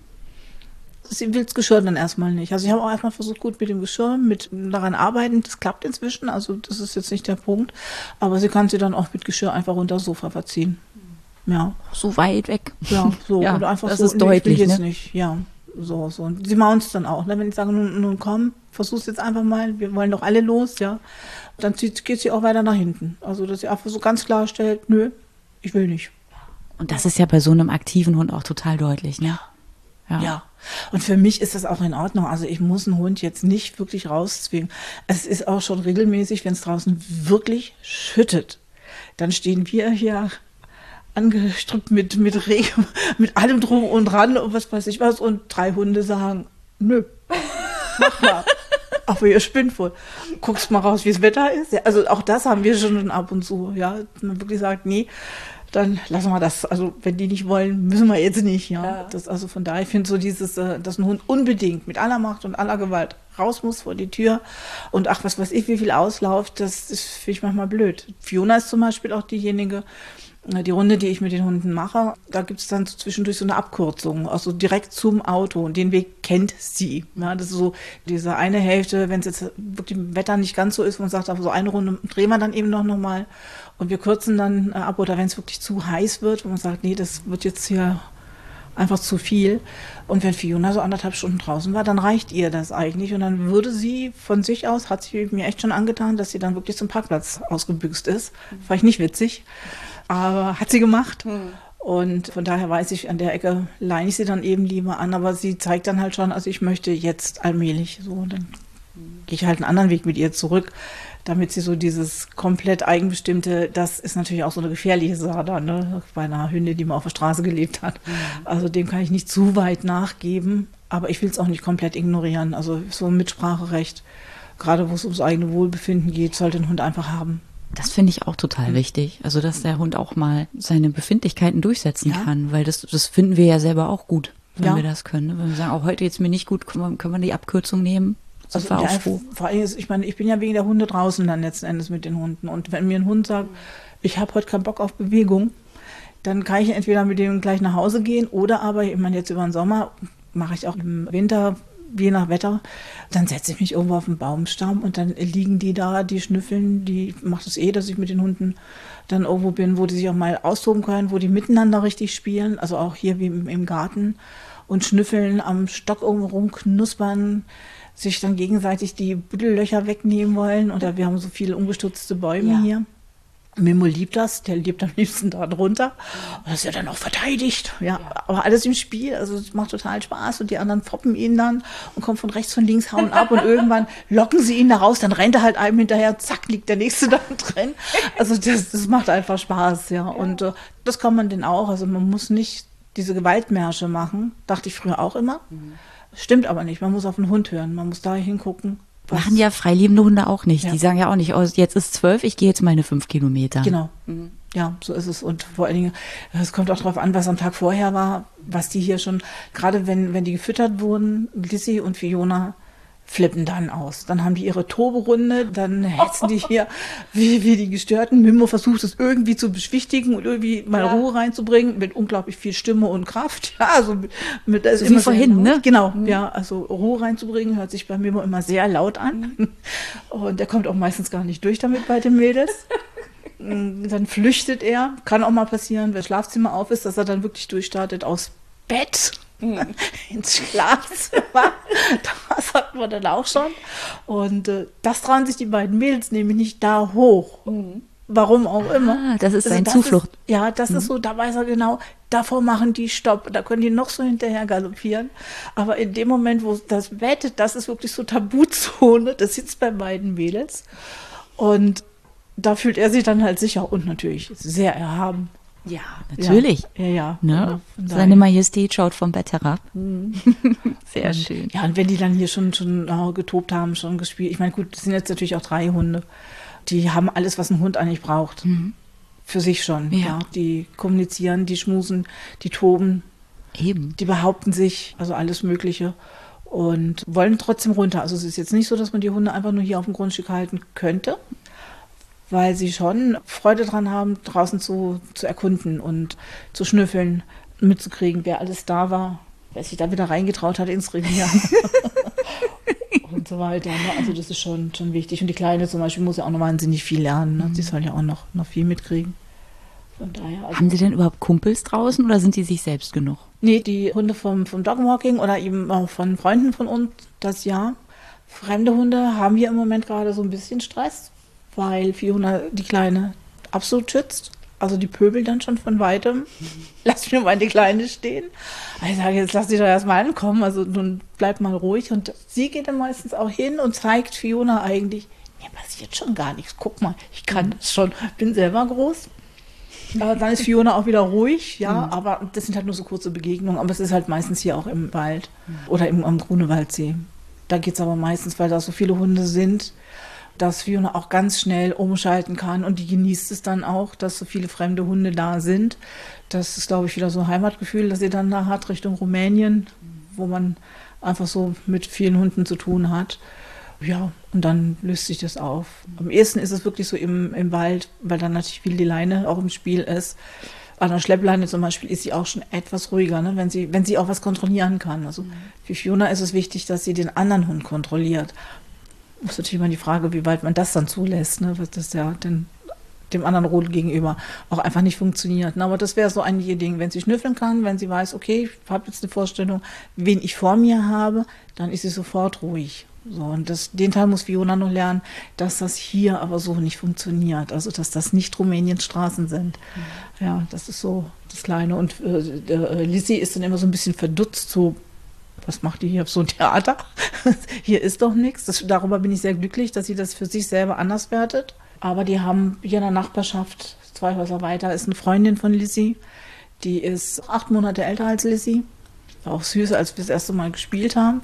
Sie will das Geschirr dann erstmal nicht. Also ich habe auch erstmal versucht, gut mit dem Geschirr, mit daran arbeiten. Das klappt inzwischen, also das ist jetzt nicht der Punkt. Aber sie kann sie dann auch mit Geschirr einfach unter das Sofa verziehen. Ja. So weit weg. Ja, so. Ja, oder einfach das so, ist nee, deutlich, ich will jetzt ne? nicht. Ja, so, so. Und sie maunzt dann auch, ne? Wenn ich sage, nun, nun komm, versuch's jetzt einfach mal, wir wollen doch alle los, ja. Dann zieht, geht sie auch weiter nach hinten. Also, dass sie einfach so ganz klar stellt, nö, ich will nicht. Und das ist ja bei so einem aktiven Hund auch total deutlich, ne? Ja. Ja. Und für mich ist das auch in Ordnung. Also ich muss einen Hund jetzt nicht wirklich rauszwingen. Es ist auch schon regelmäßig, wenn es draußen wirklich schüttet, dann stehen wir hier angestrippt mit, mit Regen, mit allem drum und dran und was weiß ich was. Und drei Hunde sagen, nö, mach mal. Aber ihr spinnt wohl. Guckst mal raus, wie das Wetter ist. Ja, also auch das haben wir schon ab und zu. Ja, man wirklich sagt, nee, dann lassen wir das. Also wenn die nicht wollen, müssen wir jetzt nicht. Ja, ja. Das, also von daher, ich finde so dieses, dass ein Hund unbedingt mit aller Macht und aller Gewalt raus muss vor die Tür und ach, was weiß ich, wie viel Auslauf, das, das finde ich manchmal blöd. Fiona ist zum Beispiel auch diejenige, die Runde, die ich mit den Hunden mache, da gibt es dann so zwischendurch so eine Abkürzung, also direkt zum Auto. Und den Weg kennt sie. Ja, das ist so diese eine Hälfte, wenn es jetzt wirklich im Wetter nicht ganz so ist, wo man sagt, aber so eine Runde drehen wir dann eben noch mal und wir kürzen dann ab. Oder wenn es wirklich zu heiß wird, wo man sagt, nee, das wird jetzt hier einfach zu viel. Und wenn Fiona so anderthalb Stunden draußen war, dann reicht ihr das eigentlich. Und dann würde sie von sich aus, hat sie mir echt schon angetan, dass sie dann wirklich zum Parkplatz ausgebüxt ist. Fand ich nicht witzig. Aber hat sie gemacht. Mhm. Und von daher weiß ich, an der Ecke leine ich sie dann eben lieber an. Aber sie zeigt dann halt schon, also ich möchte jetzt allmählich so. Und dann mhm. gehe ich halt einen anderen Weg mit ihr zurück, damit sie so dieses komplett Eigenbestimmte, das ist natürlich auch so eine gefährliche Sache dann, ne? Bei einer Hündin, die mal auf der Straße gelebt hat. Mhm. Also dem kann ich nicht zu weit nachgeben. Aber ich will es auch nicht komplett ignorieren. Also so ein Mitspracherecht, gerade wo es ums eigene Wohlbefinden geht, sollte ein Hund einfach haben. Das finde ich auch total mhm. wichtig. Also, dass der Hund auch mal seine Befindlichkeiten durchsetzen ja. kann, weil das, das finden wir ja selber auch gut, wenn ja. wir das können. Wenn wir sagen, auch heute geht's mir nicht gut, können wir, können wir die Abkürzung nehmen? Das also, war ja, auch froh. Vor allem, ich meine, ich bin ja wegen der Hunde draußen dann letzten Endes mit den Hunden. Und wenn mir ein Hund sagt, ich habe heute keinen Bock auf Bewegung, dann kann ich entweder mit dem gleich nach Hause gehen oder aber, ich meine, jetzt über den Sommer mache ich auch im Winter, je nach Wetter, dann setze ich mich irgendwo auf den Baumstamm und dann liegen die da, die schnüffeln, die macht es eh, dass ich mit den Hunden dann irgendwo bin, wo die sich auch mal austoben können, wo die miteinander richtig spielen, also auch hier wie im, im Garten und schnüffeln, am Stock irgendwo rumknuspern, sich dann gegenseitig die Büddellöcher wegnehmen wollen oder wir haben so viele umgestürzte Bäume ja. hier. Mimo liebt das, der lebt am liebsten da drunter. Und das ist ja dann auch verteidigt. Ja, ja. Aber alles im Spiel, also es macht total Spaß und die anderen foppen ihn dann und kommen von rechts, von links, hauen ab und irgendwann locken sie ihn da raus, dann rennt er halt einem hinterher, zack, liegt der Nächste da drin. Also das, das macht einfach Spaß, ja. Und äh, das kann man denn auch, also man muss nicht diese Gewaltmärsche machen, dachte ich früher auch immer. Mhm. Stimmt aber nicht, man muss auf den Hund hören, man muss da hingucken. Was? Machen ja freiliebende Hunde auch nicht. Ja. Die sagen ja auch nicht, oh, jetzt ist zwölf, ich gehe jetzt meine fünf Kilometer. Genau. Mhm. Ja, so ist es. Und vor allen Dingen, es kommt auch darauf an, was am Tag vorher war, was die hier schon, gerade wenn, wenn die gefüttert wurden, Lizzie und Fiona flippen dann aus. Dann haben die ihre Toberunde, dann hetzen die hier wie, wie die Gestörten. Mimo versucht es irgendwie zu beschwichtigen und irgendwie mal Ja. Ruhe reinzubringen, mit unglaublich viel Stimme und Kraft. Ja, also mit, mit das So ist wie immer vorhin, sehr laut. ne? Genau, Mhm. ja, also Ruhe reinzubringen, hört sich bei Mimo immer sehr laut an. Und der kommt auch meistens gar nicht durch damit bei den Mädels. Dann flüchtet er, kann auch mal passieren, wenn das Schlafzimmer auf ist, dass er dann wirklich durchstartet aus Bett ins Schlafzimmer. Das hatten wir dann auch schon. Und äh, das trauen sich die beiden Mädels nämlich nicht da hoch. Warum auch immer. Ah, das ist Also sein Zuflucht. Ist, ja, das ist so, da weiß er genau, davor machen die Stopp. Da können die noch so hinterher galoppieren. Aber in dem Moment, wo das Bett, das ist wirklich so Tabuzone, das sitzt bei beiden Mädels. Und da fühlt er sich dann halt sicher und natürlich sehr erhaben. Ja, natürlich. Ja, ja. ja. Ne? Ja, von daher. Seine Majestät schaut vom Bett herab. Sehr und, schön. Ja, und wenn die dann hier schon, schon oh, getobt haben, schon gespielt. Ich meine, gut, das sind jetzt natürlich auch drei Hunde. Die haben alles, was ein Hund eigentlich braucht. Mhm. Für sich schon. Ja. Ja. Die kommunizieren, die schmusen, die toben, Eben. die behaupten sich, also alles Mögliche. Und wollen trotzdem runter. Also es ist jetzt nicht so, dass man die Hunde einfach nur hier auf dem Grundstück halten könnte, weil sie schon Freude dran haben, draußen zu, zu erkunden und zu schnüffeln, mitzukriegen, wer alles da war, wer sich da wieder reingetraut hat ins Revier und so weiter. Ne? Also das ist schon, schon wichtig. Und die Kleine zum Beispiel muss ja auch noch wahnsinnig viel lernen. Ne? Sie soll ja auch noch, noch viel mitkriegen. Von daher, also Haben Sie denn überhaupt Kumpels draußen oder sind die sich selbst genug? nee, die Hunde vom, vom Dogwalking oder eben auch von Freunden von uns, das ja. Fremde Hunde haben wir im Moment gerade so ein bisschen Stress, weil Fiona die Kleine absolut schützt. Also die pöbelt dann schon von weitem. Lass mich nur mal die Kleine stehen. Ich sage, jetzt lass sie doch erstmal ankommen. Also nun bleib mal ruhig. Und sie geht dann meistens auch hin und zeigt Fiona eigentlich, mir passiert schon gar nichts. Guck mal, ich kann das schon. Bin selber groß. Aber dann ist Fiona auch wieder ruhig, ja. Mhm. Aber das sind halt nur so kurze Begegnungen. Aber es ist halt meistens hier auch im Wald oder im, am Grunewaldsee. Da geht es aber meistens, weil da so viele Hunde sind, dass Fiona auch ganz schnell umschalten kann und die genießt es dann auch, dass so viele fremde Hunde da sind. Das ist, glaube ich, wieder so ein Heimatgefühl, das sie dann da hat Richtung Rumänien, wo man einfach so mit vielen Hunden zu tun hat. Ja, und dann löst sich das auf. Am ehesten ist es wirklich so im, im Wald, weil dann natürlich viel die Leine auch im Spiel ist. An der Schleppleine zum Beispiel ist sie auch schon etwas ruhiger, ne? wenn sie, wenn sie auch was kontrollieren kann. Also für Fiona ist es wichtig, dass sie den anderen Hund kontrolliert. Ist natürlich immer die Frage, wie weit man das dann zulässt, ne? Was das ja den, dem anderen Rudel gegenüber auch einfach nicht funktioniert. Ne? Aber das wäre so ein Ding, wenn sie schnüffeln kann, wenn sie weiß, okay, ich habe jetzt eine Vorstellung, wen ich vor mir habe, dann ist sie sofort ruhig. So, und das, den Teil muss Fiona noch lernen, dass das hier aber so nicht funktioniert. Also, dass das nicht Rumäniens Straßen sind. Mhm. Ja, das ist so das Kleine. Und äh, äh, Lizzie ist dann immer so ein bisschen verdutzt, so, was macht die hier auf so ein Theater? Hier ist doch nichts. Das, darüber bin ich sehr glücklich, dass sie das für sich selber anders wertet. Aber die haben hier in der Nachbarschaft, zwei Häuser weiter, ist eine Freundin von Lizzie. Die ist acht Monate älter als Lizzie. War auch süß, als wir das erste Mal gespielt haben.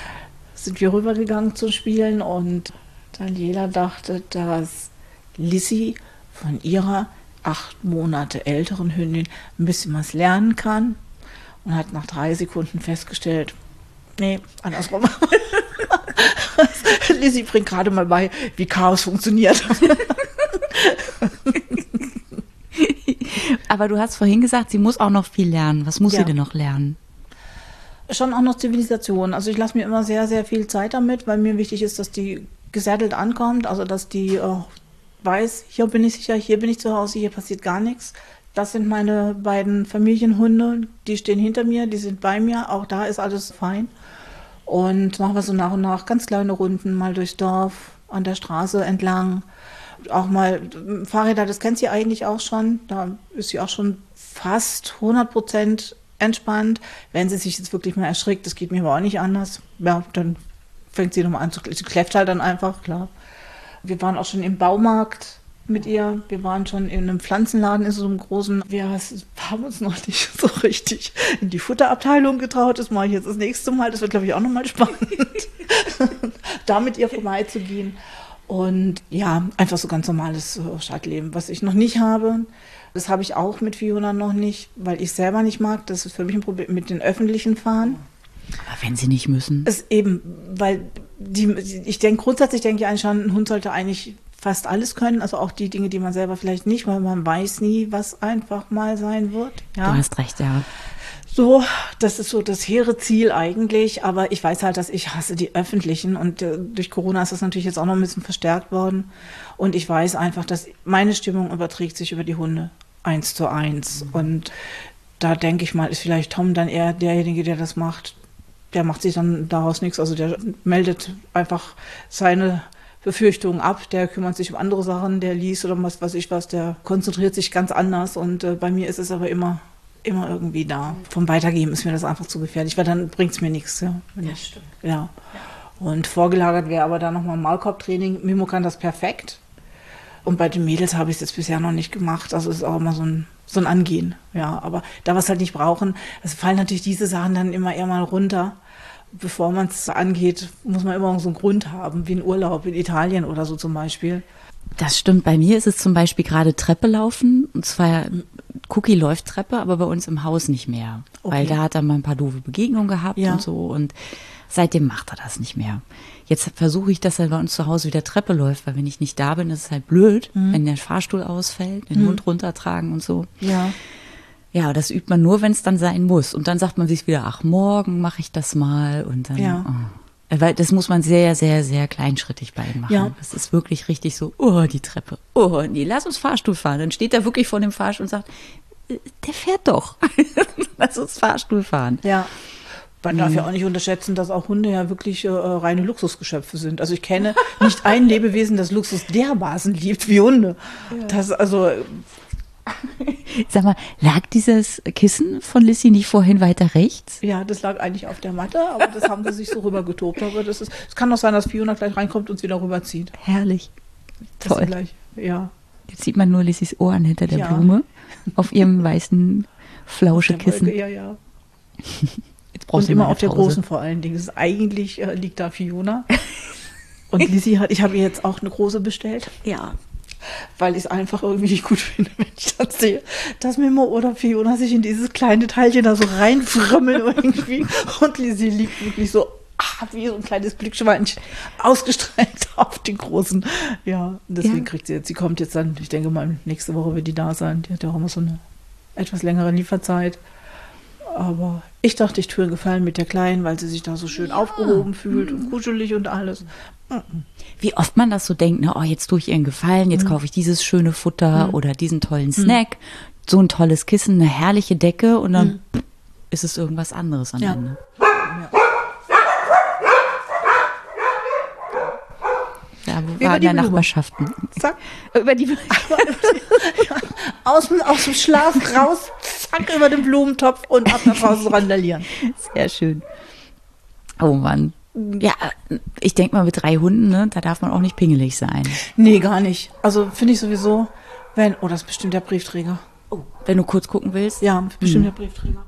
Sind wir rübergegangen zu spielen und Daniela dachte, dass Lizzie von ihrer acht Monate älteren Hündin ein bisschen was lernen kann und hat nach drei Sekunden festgestellt, nee, andersrum. Lizzie bringt gerade mal bei, wie Chaos funktioniert. Aber du hast vorhin gesagt, sie muss auch noch viel lernen. Was muss Ja. sie denn noch lernen? Schon auch noch Zivilisation. Also ich lasse mir immer sehr, sehr viel Zeit damit, weil mir wichtig ist, dass die gesättelt ankommt, also dass die äh, weiß, hier bin ich sicher, hier bin ich zu Hause, hier passiert gar nichts. Das sind meine beiden Familienhunde, die stehen hinter mir, die sind bei mir, auch da ist alles fein. Und machen wir so nach und nach ganz kleine Runden, mal durchs Dorf, an der Straße entlang. Auch mal Fahrräder, das kennt sie eigentlich auch schon, da ist sie auch schon fast hundert Prozent entspannt. Wenn sie sich jetzt wirklich mal erschrickt, das geht mir aber auch nicht anders, ja, dann fängt sie nochmal an zu sie kläfft halt dann einfach, klar. Wir waren auch schon im Baumarkt mit ihr, wir waren schon in einem Pflanzenladen in so einem großen, wir haben uns noch nicht so richtig in die Futterabteilung getraut, das mache ich jetzt das nächste Mal, das wird glaube ich auch nochmal spannend. da mit ihr vorbeizugehen. Und ja, einfach so ganz normales Stadtleben. Was ich noch nicht habe, das habe ich auch mit Fiona noch nicht, weil ich selber nicht mag. Das ist für mich ein Problem mit den öffentlichen Fahren. Aber wenn sie nicht müssen. Ist eben, weil die, ich denke, grundsätzlich denke ich eigentlich schon, ein Hund sollte eigentlich fast alles können, also auch die Dinge, die man selber vielleicht nicht, weil man weiß nie, was einfach mal sein wird. Ja? Du hast recht, ja. So, das ist so das hehre Ziel eigentlich, aber ich weiß halt, dass ich hasse die öffentlichen und äh, durch Corona ist das natürlich jetzt auch noch ein bisschen verstärkt worden und ich weiß einfach, dass meine Stimmung überträgt sich über die Hunde eins zu eins mhm. und da denke ich mal, ist vielleicht Tom dann eher derjenige, der das macht. Der macht sich dann daraus nichts, also der meldet einfach seine Befürchtungen ab, der kümmert sich um andere Sachen, der liest oder was weiß ich was, der konzentriert sich ganz anders und äh, bei mir ist es aber immer, immer irgendwie da. Vom Weitergeben ist mir das einfach zu gefährlich, weil dann bringt es mir nichts. Ja, ja, stimmt. Ja. Und vorgelagert wäre aber da nochmal Maulkorbtraining. Mimo kann das perfekt und bei den Mädels habe ich es jetzt bisher noch nicht gemacht, also es ist auch immer so ein, so ein Angehen. Ja, aber da wir es halt nicht brauchen, es fallen natürlich diese Sachen dann immer eher mal runter. Bevor man es angeht, muss man immer so einen Grund haben, wie ein Urlaub in Italien oder so zum Beispiel. Das stimmt. Bei mir ist es zum Beispiel gerade Treppe laufen. Und zwar, Cookie läuft Treppe, aber bei uns im Haus nicht mehr. Okay. Weil da hat er mal ein paar doofe Begegnungen gehabt ja. und so. Und seitdem macht er das nicht mehr. Jetzt versuche ich, dass er bei uns zu Hause wieder Treppe läuft, weil wenn ich nicht da bin, ist es halt blöd, mhm. wenn der Fahrstuhl ausfällt, den mhm. Hund runtertragen und so. Ja. Ja, das übt man nur, wenn es dann sein muss. Und dann sagt man sich wieder, ach, morgen mache ich das mal. Und dann, ja. oh. Weil das muss man sehr, sehr, sehr kleinschrittig bei ihm machen. Ja. Das ist wirklich richtig so, oh, die Treppe, oh, nee, lass uns Fahrstuhl fahren. Dann steht er wirklich vor dem Fahrstuhl und sagt, der fährt doch. Lass uns Fahrstuhl fahren. Ja. Man darf ja auch nicht unterschätzen, dass auch Hunde ja wirklich äh, reine Luxusgeschöpfe sind. Also ich kenne nicht ein Lebewesen, das Luxus dermaßen liebt wie Hunde. Ja. Das also... Sag mal, lag dieses Kissen von Lissy nicht vorhin weiter rechts? Ja, das lag eigentlich auf der Matte, aber das haben sie sich so rübergetobt. Aber das ist, es kann doch sein, dass Fiona gleich reinkommt und es wieder rüberzieht. Herrlich. Das Toll. Gleich, ja. Jetzt sieht man nur Lissys Ohren hinter der ja. Blume auf ihrem weißen Flauschekissen. Ja, ja. Jetzt brauchst und du immer auf der Pause. Großen vor allen Dingen. Das ist, eigentlich äh, liegt da Fiona. Und Lissy hat, ich habe ihr jetzt auch eine große bestellt. Ja. Weil ich es einfach irgendwie nicht gut finde, wenn ich das sehe, dass Mimo oder Fiona sich in dieses kleine Teilchen da so reinfrümmeln irgendwie und Lissy liegt wirklich so ah, wie so ein kleines Blickschweinchen ausgestreckt auf den großen. Ja, deswegen ja. kriegt sie jetzt, sie kommt jetzt dann, ich denke mal, nächste Woche wird die da sein. Die hat ja auch immer so eine etwas längere Lieferzeit. Aber ich dachte, ich tue einen Gefallen mit der Kleinen, weil sie sich da so schön ja. aufgehoben fühlt mhm. und kuschelig und alles. Mhm. Wie oft man das so denkt, ne? Oh, jetzt tue ich ihr einen Gefallen, jetzt mhm. kaufe ich dieses schöne Futter mhm. oder diesen tollen Snack, mhm. so ein tolles Kissen, eine herrliche Decke und dann mhm. ist es irgendwas anderes am ja. Ende. Ja. Ja, wir waren in der Nachbarschaften. Zack. Über die aus, dem, aus dem Schlaf raus, zack, über den Blumentopf und ab nach Hause randalieren. Sehr schön. Oh Mann. Ja, ich denke mal, mit drei Hunden, ne, da darf man auch nicht pingelig sein. Nee, gar nicht. Also finde ich sowieso, wenn, oh, das ist bestimmt der Briefträger. Oh, wenn du kurz gucken willst. Ja, bestimmt hm. der Briefträger.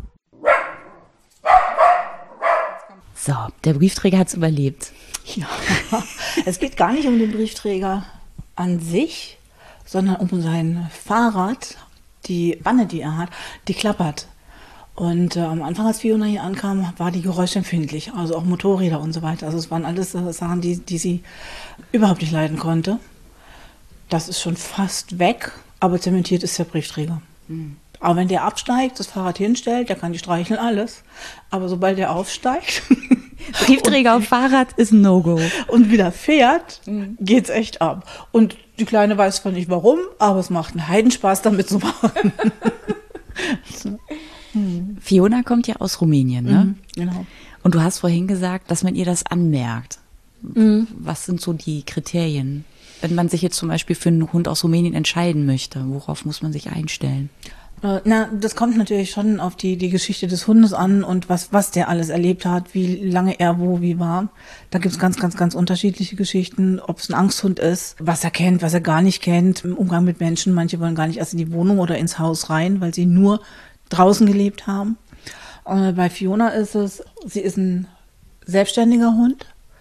So, der Briefträger hat es überlebt. Ja, es geht gar nicht um den Briefträger an sich, sondern um sein Fahrrad. Die Wanne, die er hat, die klappert. Und äh, am Anfang, als Fiona hier ankam, war die geräuschempfindlich, also auch Motorräder und so weiter. Also es waren alles äh, Sachen, die, die sie überhaupt nicht leiden konnte. Das ist schon fast weg, aber zementiert ist der Briefträger. Mhm. Aber wenn der absteigt, das Fahrrad hinstellt, der kann die streicheln, alles. Aber sobald der aufsteigt... Briefträger auf Fahrrad ist ein No-Go. Und wieder fährt, mhm. geht's echt ab. Und die Kleine weiß zwar nicht warum, aber es macht einen Heidenspaß, damit zu machen. So. Hm. Fiona kommt ja aus Rumänien, ne? Mhm, genau. Und du hast vorhin gesagt, dass man ihr das anmerkt. Mhm. Was sind so die Kriterien? Wenn man sich jetzt zum Beispiel für einen Hund aus Rumänien entscheiden möchte, worauf muss man sich einstellen? Na, das kommt natürlich schon auf die, die Geschichte des Hundes an und was, was der alles erlebt hat, wie lange er wo, wie war. Da gibt's ganz, ganz, ganz unterschiedliche Geschichten, ob es ein Angsthund ist, was er kennt, was er gar nicht kennt, im Umgang mit Menschen. Manche wollen gar nicht erst in die Wohnung oder ins Haus rein, weil sie nur draußen gelebt haben. Und bei Fiona ist es, sie ist ein selbstständiger Hund,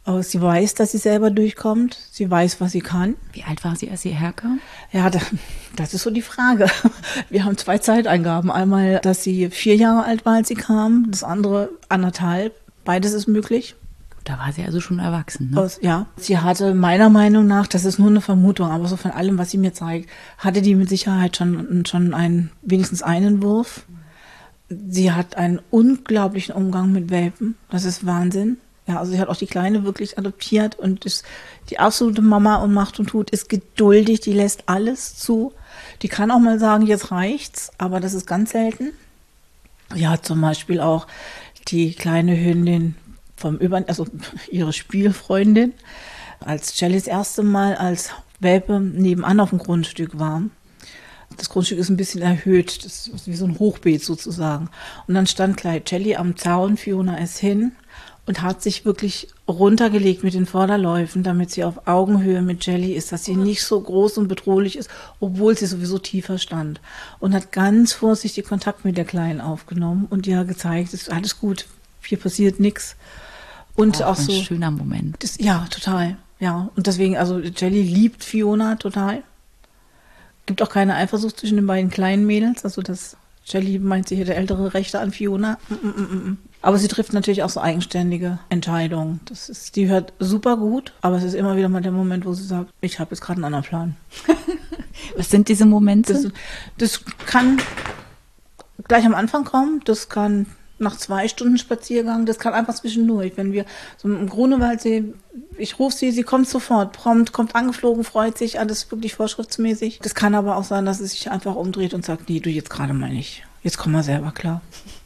Aber sie weiß, dass sie selber durchkommt. Sie weiß, was sie kann. Wie alt war sie, als sie herkam? Ja, da, das ist so die Frage. Wir haben zwei Zeiteingaben. Einmal, dass sie vier Jahre alt war, als sie kam. Das andere anderthalb. Beides ist möglich. Da war sie also schon erwachsen, ne? Aus, ja. Sie hatte meiner Meinung nach, das ist nur eine Vermutung, aber so von allem, was sie mir zeigt, hatte die mit Sicherheit schon, schon einen, wenigstens einen Wurf. Sie hat einen unglaublichen Umgang mit Welpen. Das ist Wahnsinn. Ja, also sie hat auch die Kleine wirklich adoptiert und ist die absolute Mama und macht und tut, ist geduldig, die lässt alles zu. Die kann auch mal sagen, jetzt reicht's, aber das ist ganz selten. Sie hat zum Beispiel auch die kleine Hündin vom Über, also ihre Spielfreundin, als Jelly das erste Mal als Welpe nebenan auf dem Grundstück war. Das Grundstück ist ein bisschen erhöht, das ist wie so ein Hochbeet sozusagen. Und dann stand kleine Jelly am Zaun, Fiona ist hin und hat sich wirklich runtergelegt mit den Vorderläufen, damit sie auf Augenhöhe mit Jelly ist, dass sie nicht so groß und bedrohlich ist, obwohl sie sowieso tiefer stand. Und hat ganz vorsichtig Kontakt mit der Kleinen aufgenommen und ihr gezeigt, es ist alles gut, hier passiert nichts. Und auch, auch ein so. schöner Moment. Das, ja, total. Ja, und deswegen, also Jelly liebt Fiona total. Gibt auch keine Eifersucht zwischen den beiden kleinen Mädels. Also das Jelly meint, sie hätte ältere Rechte an Fiona. Mm, mm, mm, mm. Aber sie trifft natürlich auch so eigenständige Entscheidungen. Das ist, die hört super gut, aber es ist immer wieder mal der Moment, wo sie sagt, ich habe jetzt gerade einen anderen Plan. Was sind diese Momente? Das, das kann gleich am Anfang kommen, das kann nach zwei Stunden Spaziergang, das kann einfach zwischendurch. Wenn wir so im Grunewaldsee, ich rufe sie, sie kommt sofort, prompt, kommt angeflogen, freut sich, alles wirklich vorschriftsmäßig. Das kann aber auch sein, dass sie sich einfach umdreht und sagt, nee, du jetzt gerade mal nicht. Jetzt komm mal selber klar.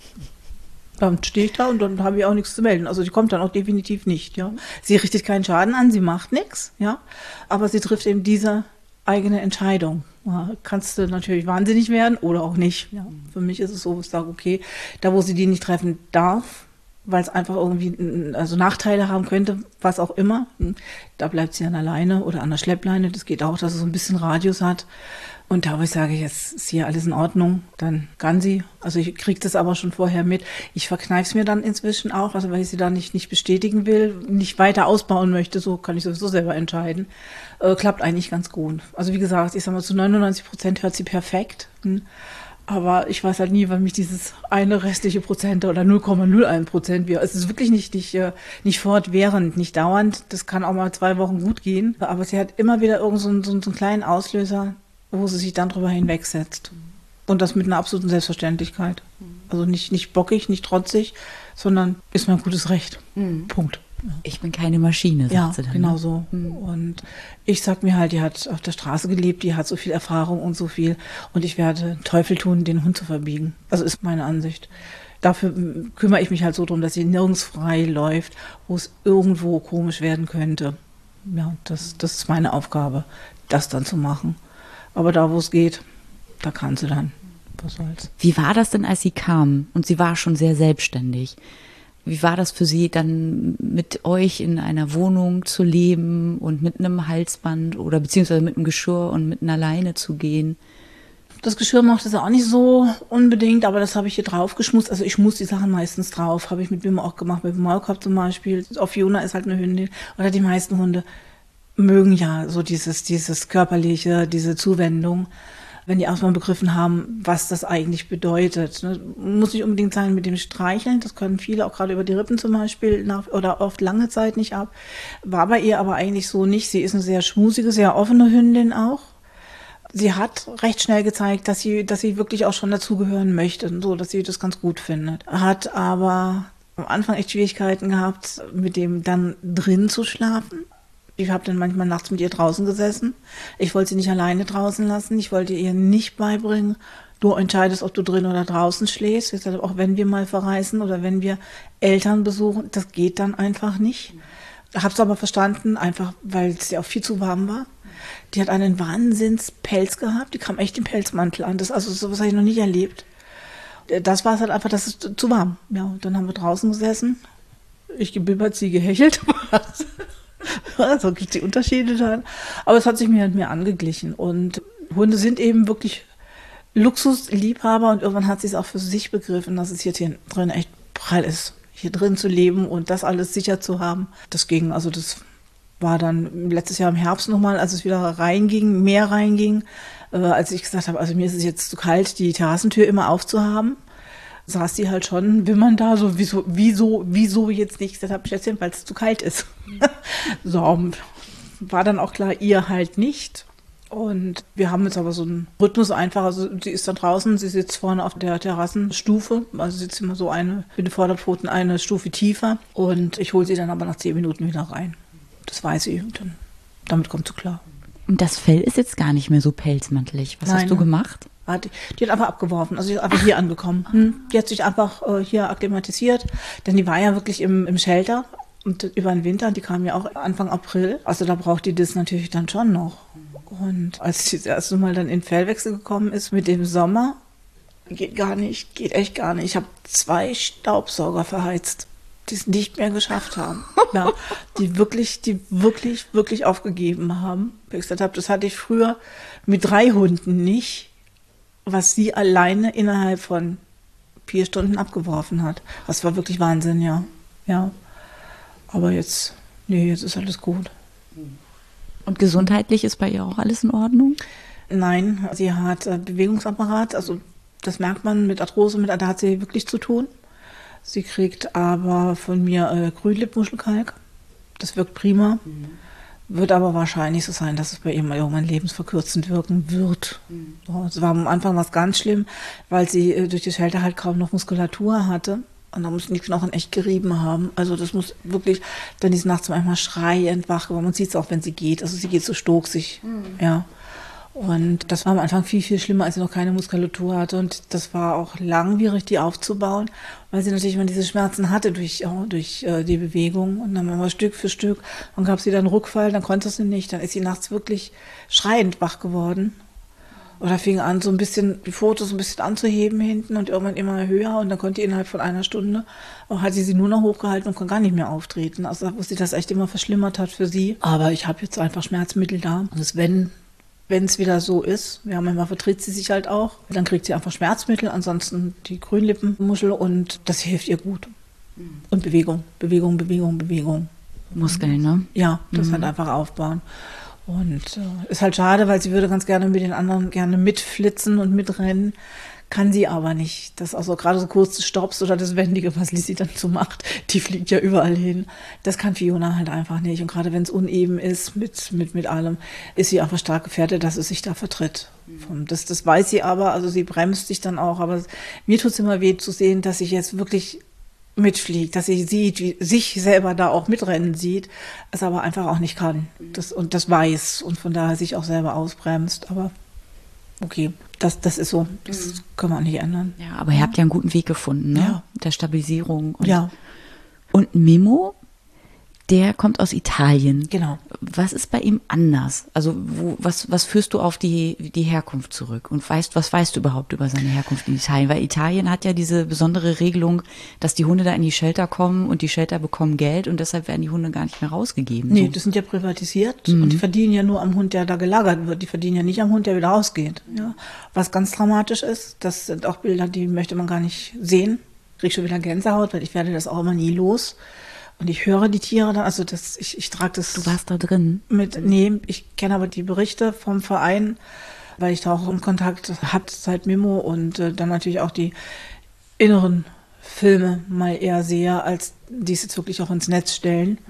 Dann stehe ich da und dann habe ich auch nichts zu melden. Also die kommt dann auch definitiv nicht, ja. Sie richtet keinen Schaden an, sie macht nichts, ja. Aber sie trifft eben diese eigene Entscheidung. Ja, kannst du natürlich wahnsinnig werden oder auch nicht. Ja. Für mich ist es so, ich sage, okay, da wo sie die nicht treffen darf, weil es einfach irgendwie also Nachteile haben könnte, was auch immer, da bleibt sie dann alleine oder an der Schleppleine. Das geht auch, dass es so ein bisschen Radius hat. Und da, wo ich sage, jetzt ist hier alles in Ordnung, dann kann sie. Also ich kriege das aber schon vorher mit. Ich verkneife es mir dann inzwischen auch, also weil ich sie da nicht, nicht bestätigen will, nicht weiter ausbauen möchte, so kann ich sowieso selber entscheiden. Äh, klappt eigentlich ganz gut. Also wie gesagt, ich sage mal, zu neunundneunzig Prozent hört sie perfekt. Hm. Aber ich weiß halt nie, wann mich dieses eine restliche Prozent oder null Komma null eins Prozent wird. Es ist wirklich nicht, nicht, nicht fortwährend, nicht dauernd. Das kann auch mal zwei Wochen gut gehen. Aber sie hat immer wieder irgend so einen, so einen kleinen Auslöser, wo sie sich dann drüber hinwegsetzt. Und das mit einer absoluten Selbstverständlichkeit. Also nicht, nicht bockig, nicht trotzig, sondern ist mein gutes Recht. Mhm. Punkt. Ja. Ich bin keine Maschine, sagt ja, sie dann. Genau ne? so. Mhm. Und ich sag mir halt, die hat auf der Straße gelebt, die hat so viel Erfahrung und so viel. Und ich werde Teufel tun, den Hund zu verbiegen. Also ist meine Ansicht. Dafür kümmere ich mich halt so drum, dass sie nirgends frei läuft, wo es irgendwo komisch werden könnte. Ja, das, das ist meine Aufgabe, das dann zu machen. Aber da, wo es geht, da kann sie dann. Was soll's. Wie war das denn, als sie kam? Und sie war schon sehr selbstständig. Wie war das für sie, dann mit euch in einer Wohnung zu leben und mit einem Halsband oder beziehungsweise mit einem Geschirr und mit einer Leine zu gehen? Das Geschirr mochte sie auch nicht so unbedingt, aber das habe ich hier drauf geschmust. Also ich muss die Sachen meistens drauf. Habe ich mit Wimmer auch gemacht, mit Maulkorb zum Beispiel. Auch Fiona ist halt eine Hündin. Oder die meisten Hunde mögen ja so dieses, dieses körperliche, diese Zuwendung, wenn die erstmal begriffen haben, was das eigentlich bedeutet. Muss nicht unbedingt sein mit dem Streicheln, das können viele, auch gerade über die Rippen zum Beispiel, nach, oder oft lange Zeit nicht ab. War bei ihr aber eigentlich so nicht. Sie ist eine sehr schmusige, sehr offene Hündin auch. Sie hat recht schnell gezeigt, dass sie, dass sie wirklich auch schon dazugehören möchte, so, dass sie das ganz gut findet. Hat aber am Anfang echt Schwierigkeiten gehabt, mit dem dann drin zu schlafen. Ich habe dann manchmal nachts mit ihr draußen gesessen. Ich wollte sie nicht alleine draußen lassen. Ich wollte ihr nicht beibringen, du entscheidest, ob du drin oder draußen schläfst. Ich sagte, auch wenn wir mal verreisen oder wenn wir Eltern besuchen, das geht dann einfach nicht. Habe es aber verstanden, einfach weil es ja auch viel zu warm war. Die hat einen Wahnsinnspelz gehabt. Die kam echt im Pelzmantel an. Das, also sowas habe ich noch nicht erlebt. Das war es halt einfach, das ist zu warm. Ja, und dann haben wir draußen gesessen. Ich gebibbert, sie gehechelt. So gibt es die Unterschiede dann. Aber es hat sich mir halt mehr angeglichen. Und Hunde sind eben wirklich Luxusliebhaber und irgendwann hat sie es auch für sich begriffen, dass es hier drin echt prall ist. hier drin zu leben und das alles sicher zu haben. Das ging, also das war dann letztes Jahr im Herbst nochmal, als es wieder reinging, mehr reinging, äh, als ich gesagt habe, also mir ist es jetzt zu kalt, die Terrassentür immer aufzuhaben. Saß die halt schon, will man da so, wieso, wieso, wieso jetzt nicht? Ich gesagt habe, Schätzchen, weil es zu kalt ist. So, war dann auch klar, ihr halt nicht. Und wir haben jetzt aber so einen Rhythmus einfach, also sie ist dann draußen, sie sitzt vorne auf der Terrassenstufe, also sitzt immer so eine, mit den Vorderpfoten eine Stufe tiefer und ich hole sie dann aber nach zehn Minuten wieder rein. Das weiß sie und dann, damit kommt sie klar. Und das Fell ist jetzt gar nicht mehr so pelzmantelig. Was Nein. hast du gemacht? Die, die hat einfach abgeworfen, also die ist einfach hier angekommen. Hm. Die hat sich einfach äh, hier akklimatisiert, denn die war ja wirklich im, im Shelter und über den Winter, die kam ja auch Anfang April, also da braucht die das natürlich dann schon noch. Und als sie das erste Mal dann in Fellwechsel gekommen ist mit dem Sommer, geht gar nicht, geht echt gar nicht. Ich habe zwei Staubsauger verheizt, die es nicht mehr geschafft haben. Ja, die wirklich, die wirklich, wirklich aufgegeben haben. Wie ich gesagt habe, das hatte ich früher mit drei Hunden nicht, was sie alleine innerhalb von vier Stunden abgeworfen hat. Das war wirklich Wahnsinn, ja. Ja. Aber jetzt, nee, jetzt ist alles gut. Und gesundheitlich ist bei ihr auch alles in Ordnung? Nein, sie hat äh, Bewegungsapparat, also das merkt man mit Arthrose, mit, da hat sie wirklich zu tun. Sie kriegt aber von mir äh, Grünlippmuschelkalk. Das wirkt prima. Mhm. Wird aber wahrscheinlich so sein, dass es bei ihr mal irgendwann lebensverkürzend wirken wird. Mhm. So, es war am Anfang was ganz schlimm, weil sie äh, durch die Schelte halt kaum noch Muskulatur hatte. Und da mussten die Knochen echt gerieben haben. Also das muss wirklich, dann ist nachts manchmal schreiend wach geworden. Man sieht es auch, wenn sie geht. Also sie geht so stocksig. Mhm. Ja. Und das war am Anfang viel, viel schlimmer, als sie noch keine Muskulatur hatte. Und das war auch langwierig, die aufzubauen, weil sie natürlich immer diese Schmerzen hatte durch, oh, durch äh, die Bewegung. Und dann war Stück für Stück. Dann gab sie dann einen Rückfall, dann konnte sie nicht. Dann ist sie nachts wirklich schreiend wach geworden. Oder fing an, so ein bisschen die Fotos ein bisschen anzuheben hinten und irgendwann immer höher. Und dann konnte die innerhalb von einer Stunde, auch hat sie sie nur noch hochgehalten und konnte gar nicht mehr auftreten. Also wo sie das echt immer verschlimmert hat für sie. Aber ich habe jetzt einfach Schmerzmittel da. Und das, wenn wenn es wieder so ist, ja, manchmal vertritt sie sich halt auch, dann kriegt sie einfach Schmerzmittel, ansonsten die Grünlippenmuschel und das hilft ihr gut. Und Bewegung, Bewegung, Bewegung, Bewegung. Muskeln, ne? Ja, das mhm. halt einfach aufbauen. Und äh, ist halt schade, weil sie würde ganz gerne mit den anderen gerne mitflitzen und mitrennen. Kann sie aber nicht. Das ist auch so gerade so kurz Stops oder das Wendige, was Lizzie dann so macht, die fliegt ja überall hin. Das kann Fiona halt einfach nicht. Und gerade wenn es uneben ist mit, mit, mit allem, ist sie einfach stark gefährdet, dass es sich da vertritt. Mhm. Das, das weiß sie aber, also sie bremst sich dann auch. Aber mir tut es immer weh zu sehen, dass ich jetzt wirklich mitfliegt, dass sie sieht, wie sich selber da auch mitrennen sieht, es aber einfach auch nicht kann. Das, und das weiß und von daher sich auch selber ausbremst. Aber okay, das, das ist so. Das mhm. können wir auch nicht ändern. Ja, aber ihr habt ja einen guten Weg gefunden, ne? Ja. Der Stabilisierung. Und, ja. Und Memo, der kommt aus Italien. Genau. Was ist bei ihm anders? Also wo, was, was führst du auf die, die Herkunft zurück? Und weißt, was weißt du überhaupt über seine Herkunft in Italien? Weil Italien hat ja diese besondere Regelung, dass die Hunde da in die Shelter kommen und die Shelter bekommen Geld und deshalb werden die Hunde gar nicht mehr rausgegeben. Nee, so. Das sind ja privatisiert Mhm. und die verdienen ja nur am Hund, der da gelagert wird. Die verdienen ja nicht am Hund, der wieder rausgeht. Ja. Was ganz dramatisch ist, das sind auch Bilder, die möchte man gar nicht sehen. Ich kriege schon wieder Gänsehaut, weil ich werde das auch immer nie los. Und ich höre die Tiere dann, also das, ich, ich trage das. Du warst da drin? Mit, nee, ich kenne aber die Berichte vom Verein, weil ich da auch in Kontakt habe seit Memo und äh, dann natürlich auch die inneren Filme mal eher sehe, als die es jetzt wirklich auch ins Netz stellen.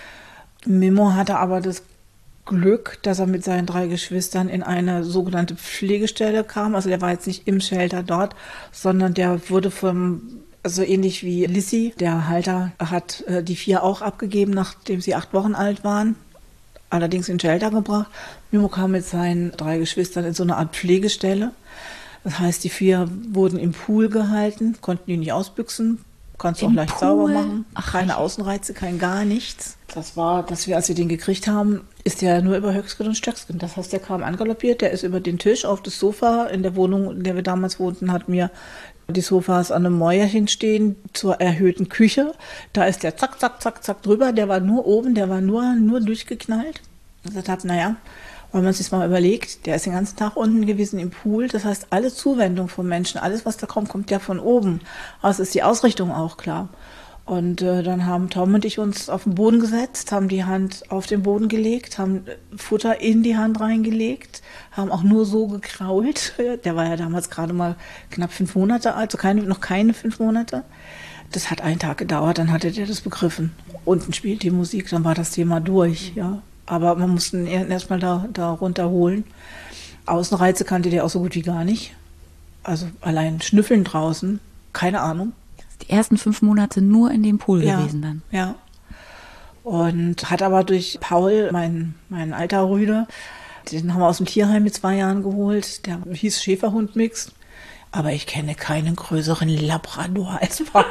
Mhm. Memo hatte aber das Glück, dass er mit seinen drei Geschwistern in eine sogenannte Pflegestelle kam. Also der war jetzt nicht im Shelter dort, sondern der wurde vom Also ähnlich wie Lizzie, der Halter hat äh, die vier auch abgegeben, nachdem sie acht Wochen alt waren, allerdings in Shelter gebracht. Mimo kam mit seinen drei Geschwistern in so eine Art Pflegestelle. Das heißt, die vier wurden im Pool gehalten, konnten die nicht ausbüchsen, kannst du auch leicht Pool? sauber machen. Ach, keine Außenreize, kein gar nichts. Das war, dass wir, als wir den gekriegt haben, ist der nur über Höchstgen und Stöcksken. Das heißt, der kam angaloppiert, der ist über den Tisch auf das Sofa. In der Wohnung, in der wir damals wohnten, hatten wir die Sofas an einem Mäuerchen stehen zur erhöhten Küche. Da ist der zack, zack, zack, zack drüber. Der war nur oben, der war nur, nur durchgeknallt. Und ich habe, naja, wenn man sich mal überlegt, der ist den ganzen Tag unten gewesen im Pool. Das heißt, alle Zuwendung von Menschen, alles, was da kommt, kommt ja von oben. Also ist die Ausrichtung auch klar. Und äh, dann haben Tom und ich uns auf den Boden gesetzt, haben die Hand auf den Boden gelegt, haben Futter in die Hand reingelegt, haben auch nur so gekrault. Der war ja damals gerade mal knapp fünf Monate alt, so keine, noch keine fünf Monate. Das hat einen Tag gedauert, dann hatte der das begriffen. Unten spielt die Musik, dann war das Thema durch. Ja. Aber man musste ihn erst mal da, da runterholen. Außenreize kannte der auch so gut wie gar nicht. Also allein Schnüffeln draußen, keine Ahnung. Die ersten fünf Monate nur in dem Pool ja, gewesen dann. Ja. Und hat aber durch Paul, mein, mein alter Rüde, den haben wir aus dem Tierheim mit zwei Jahren geholt. Der hieß Schäferhund-Mix. Aber ich kenne keinen größeren Labrador als Paul.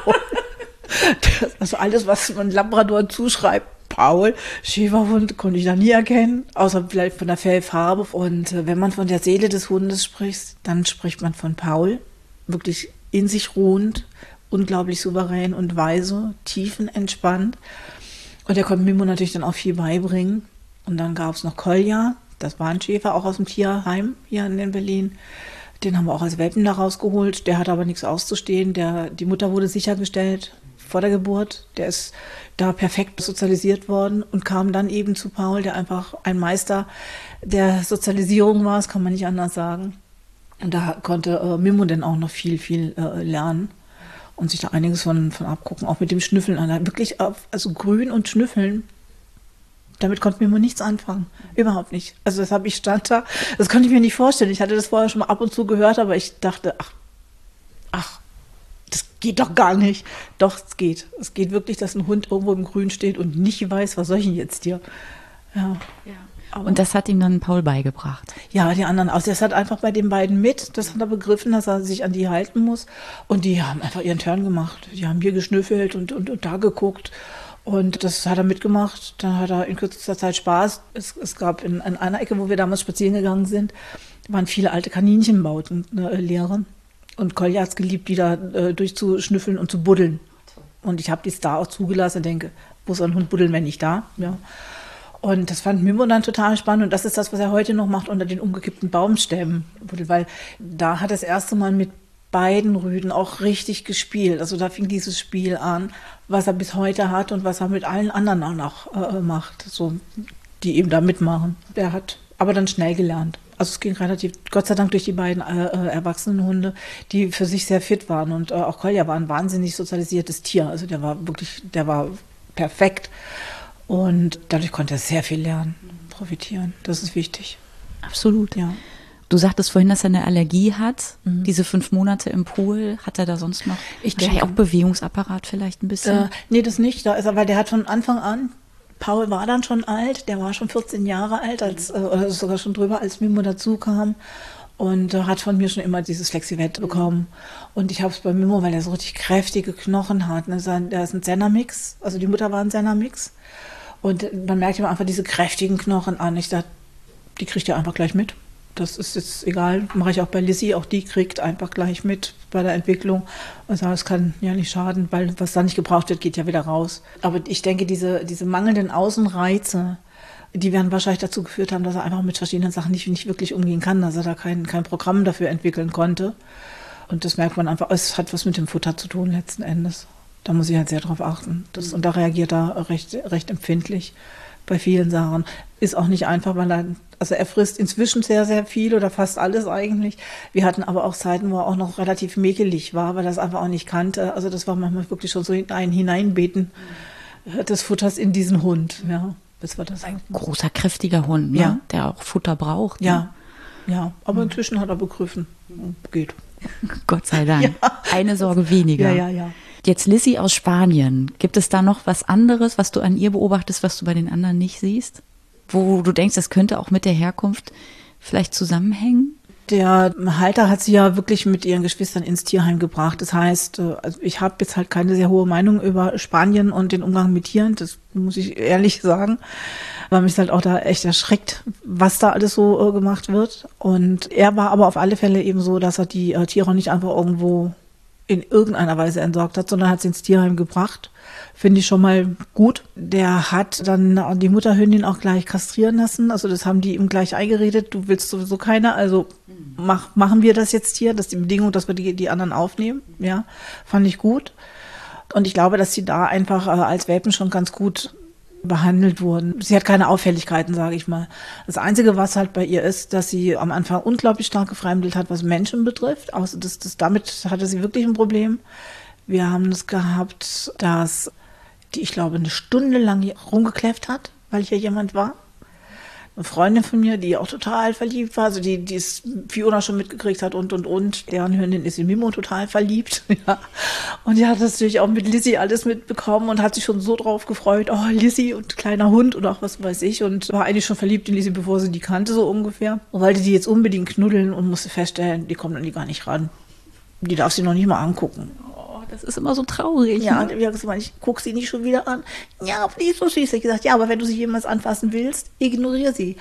Also alles, was man Labrador zuschreibt, Paul, Schäferhund, konnte ich da nie erkennen, außer vielleicht von der Fellfarbe. Und äh, wenn man von der Seele des Hundes spricht, dann spricht man von Paul. Wirklich in sich ruhend, unglaublich souverän und weise, tiefenentspannt. Und er konnte Mimo natürlich dann auch viel beibringen. Und dann gab es noch Kolja, das war ein Schäfer, auch aus dem Tierheim hier in Berlin. Den haben wir auch als Welpen da rausgeholt. Der hat aber nichts auszustehen. Der, die Mutter wurde sichergestellt vor der Geburt. Der ist da perfekt sozialisiert worden und kam dann eben zu Paul, der einfach ein Meister der Sozialisierung war, das kann man nicht anders sagen. Und da konnte äh, Mimo dann auch noch viel, viel äh, lernen und sich da einiges von, von abgucken, auch mit dem Schnüffeln. Wirklich, also grün und Schnüffeln, damit konnte Mimo nichts anfangen. Überhaupt nicht. Also das habe ich stand da, das konnte ich mir nicht vorstellen. Ich hatte das vorher schon mal ab und zu gehört, aber ich dachte, ach, ach, das geht doch gar nicht. Doch, es geht. Es geht wirklich, dass ein Hund irgendwo im Grün steht und nicht weiß, was soll ich denn jetzt hier? Ja. ja. Aber und das hat ihm dann Paul beigebracht? Ja, die anderen auch. Das hat einfach bei den beiden mit. Das hat er begriffen, dass er sich an die halten muss. Und die haben einfach ihren Turn gemacht. Die haben hier geschnüffelt und, und, und da geguckt. Und das hat er mitgemacht. Dann hat er in kürzester Zeit Spaß. Es, es gab in, in einer Ecke, wo wir damals spazieren gegangen sind, waren viele alte Kaninchenbauten, ne, Leere. Und Kolja hat es geliebt, die da äh, durchzuschnüffeln und zu buddeln. Und ich habe die da auch zugelassen und denke, wo soll ein Hund buddeln, wenn nicht da? Ja. Und das fand Mimo dann total spannend. Und das ist das, was er heute noch macht unter den umgekippten Baumstämmen. Weil da hat er das erste Mal mit beiden Rüden auch richtig gespielt. Also da fing dieses Spiel an, was er bis heute hat und was er mit allen anderen auch noch äh, macht, so, die eben da mitmachen. Der hat aber dann schnell gelernt. Also es ging relativ, Gott sei Dank, durch die beiden äh, erwachsenen Hunde, die für sich sehr fit waren. Und äh, auch Kolja war ein wahnsinnig sozialisiertes Tier. Also der war wirklich, der war perfekt. Und dadurch konnte er sehr viel lernen, profitieren. Das ist wichtig. Absolut. Ja. Du sagtest vorhin, dass er eine Allergie hat. Mhm. Diese fünf Monate im Pool, hat er da sonst noch ich wahrscheinlich denke, auch Bewegungsapparat vielleicht ein bisschen? Äh, nee, das nicht. Da ist er, weil der hat von Anfang an, Paul war dann schon alt, der war schon vierzehn Jahre alt, als, äh, oder sogar schon drüber, als Mimo dazu kam. Und äh, hat von mir schon immer dieses Flexivett bekommen. Und ich habe es bei Mimo, weil er so richtig kräftige Knochen hat. Ne? Der ist ein Senna-Mix, also die Mutter war ein Senna-Mix. Und man merkt ihm einfach diese kräftigen Knochen an. Ich dachte, die kriegt er einfach gleich mit. Das ist jetzt egal, mache ich auch bei Lizzie, auch die kriegt einfach gleich mit bei der Entwicklung. Also es kann ja nicht schaden, weil was da nicht gebraucht wird, geht ja wieder raus. Aber ich denke, diese, diese mangelnden Außenreize, die werden wahrscheinlich dazu geführt haben, dass er einfach mit verschiedenen Sachen nicht, nicht wirklich umgehen kann, dass er da kein, kein Programm dafür entwickeln konnte. Und das merkt man einfach, es hat was mit dem Futter zu tun letzten Endes. Da muss ich halt sehr drauf achten. Das, und da reagiert er recht, recht empfindlich bei vielen Sachen. Ist auch nicht einfach, weil er, also er frisst inzwischen sehr, sehr viel oder fast alles eigentlich. Wir hatten aber auch Zeiten, wo er auch noch relativ mäkelig war, weil er es einfach auch nicht kannte. Also das war manchmal wirklich schon so ein Hineinbeten des Futters in diesen Hund. Ja, bis wir das ein großer, kräftiger Hund, ne? Ja. Der auch Futter braucht. Ne? Ja, ja. Aber mhm. inzwischen hat er begriffen. Geht. Gott sei Dank. Ja. Eine Sorge weniger. Ja, ja, ja. Jetzt Lizzie aus Spanien. Gibt es da noch was anderes, was du an ihr beobachtest, was du bei den anderen nicht siehst? Wo du denkst, das könnte auch mit der Herkunft vielleicht zusammenhängen? Der Halter hat sie ja wirklich mit ihren Geschwistern ins Tierheim gebracht. Das heißt, also ich habe jetzt halt keine sehr hohe Meinung über Spanien und den Umgang mit Tieren. Das muss ich ehrlich sagen, weil mich halt auch da echt erschreckt, was da alles so äh, gemacht wird. Und er war aber auf alle Fälle eben so, dass er die äh, Tiere nicht einfach irgendwo in irgendeiner Weise entsorgt hat, sondern hat sie ins Tierheim gebracht. Finde ich schon mal gut. Der hat dann die Mutterhündin auch gleich kastrieren lassen. Also das haben die ihm gleich eingeredet. Du willst sowieso keiner, also mach, machen wir das jetzt hier. Das ist die Bedingung, dass wir die, die anderen aufnehmen. Ja, fand ich gut. Und ich glaube, dass sie da einfach äh, als Welpen schon ganz gut behandelt wurden. Sie hat keine Auffälligkeiten, sage ich mal. Das Einzige, was halt bei ihr ist, dass sie am Anfang unglaublich stark gefremdelt hat, was Menschen betrifft. Also das, das, damit hatte sie wirklich ein Problem. Wir haben es gehabt, dass die, ich glaube, eine Stunde lang hier rumgekläfft hat, weil hier jemand war. Eine Freundin von mir, die auch total verliebt war, also die, die es Fiona schon mitgekriegt hat und, und, und. Deren Hündin ist in Mimo total verliebt. Ja. Und die hat das natürlich auch mit Lizzie alles mitbekommen und hat sich schon so drauf gefreut. Oh, Lizzie und kleiner Hund und auch was weiß ich. Und war eigentlich schon verliebt in Lizzie, bevor sie die kannte, so ungefähr. Und wollte die jetzt unbedingt knuddeln und musste feststellen, die kommt an die gar nicht ran. Die darf sie noch nicht mal angucken. Das ist immer so traurig. Ja, ne? und ich habe gesagt, ich gucke sie nicht schon wieder an. Ja, aber die ist so süß. Ich habe gesagt, ja, aber wenn du sie jemals anfassen willst, ignoriere sie.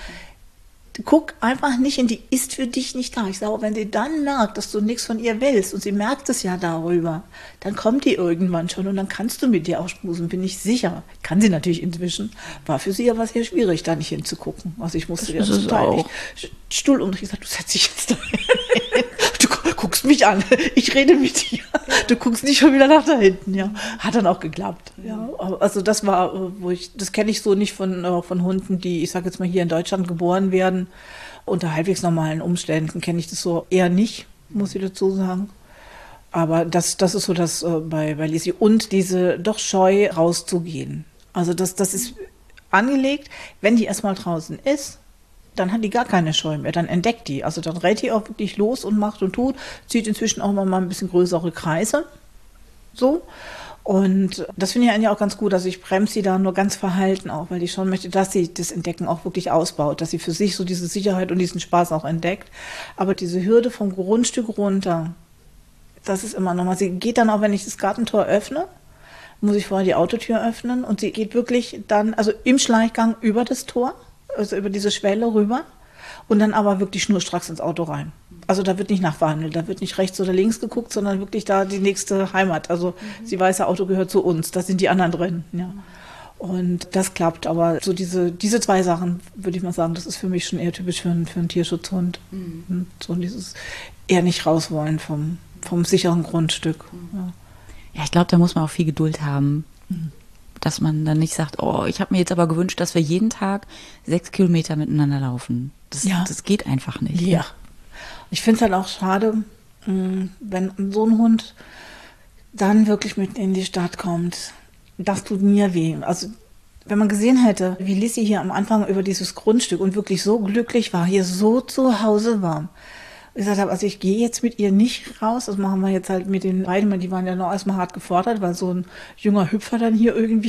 Guck einfach nicht in die, ist für dich nicht da. Ich sage, wenn sie dann merkt, dass du nichts von ihr willst und sie merkt es ja darüber, dann kommt die irgendwann schon und dann kannst du mit ihr auch schmusen, bin ich sicher. Kann sie natürlich inzwischen. War für sie aber sehr schwierig, da nicht hinzugucken. Also ich musste das ja ist auch. Stuhl und ich gesagt, du setz dich jetzt da hin. Du guckst mich an, ich rede mit dir. Du guckst nicht schon wieder nach da hinten, ja. Hat dann auch geklappt. Ja. Also das war, wo ich, das kenne ich so nicht von, von Hunden, die, ich sage jetzt mal, hier in Deutschland geboren werden. Unter halbwegs normalen Umständen kenne ich das so eher nicht, muss ich dazu sagen. Aber das, das ist so das äh, bei, bei Lizzie. Und diese doch Scheu rauszugehen. Also das, das ist angelegt, wenn die erstmal draußen ist, dann hat die gar keine Scheu mehr, dann entdeckt die. Also dann rennt die auch wirklich los und macht und tut, zieht inzwischen auch mal ein bisschen größere Kreise. So. Und das finde ich eigentlich auch ganz gut. Also ich bremse sie da nur ganz verhalten auch, weil ich schon möchte, dass sie das Entdecken auch wirklich ausbaut, dass sie für sich so diese Sicherheit und diesen Spaß auch entdeckt. Aber diese Hürde vom Grundstück runter, das ist immer nochmal, sie geht dann auch, wenn ich das Gartentor öffne, muss ich vorher die Autotür öffnen und sie geht wirklich dann, also im Schleichgang über das Tor, also über diese Schwelle rüber und dann aber wirklich schnurstracks ins Auto rein. Also da wird nicht nachverhandelt, da wird nicht rechts oder links geguckt, sondern wirklich da die nächste Heimat. Also mhm. sie weiß, das Auto gehört zu uns, da sind die anderen drin. Ja. Und das klappt, aber so diese, diese zwei Sachen, würde ich mal sagen, das ist für mich schon eher typisch für einen, für einen Tierschutzhund. Mhm. So dieses eher nicht raus wollen vom, vom sicheren Grundstück. Mhm. Ja. Ja, ich glaube, da muss man auch viel Geduld haben. Mhm. Dass man dann nicht sagt, oh, ich habe mir jetzt aber gewünscht, dass wir jeden Tag sechs Kilometer miteinander laufen. Das, ja. das geht einfach nicht. Ja. Ich finde es halt auch schade, wenn so ein Hund dann wirklich mit in die Stadt kommt. Das tut mir weh. Also wenn man gesehen hätte, wie Lizzie hier am Anfang über dieses Grundstück und wirklich so glücklich war, hier so zu Hause war. Ich gesagt habe, also ich gehe jetzt mit ihr nicht raus, das machen wir jetzt halt mit den beiden, die waren ja noch erstmal hart gefordert, weil so ein junger Hüpfer dann hier irgendwie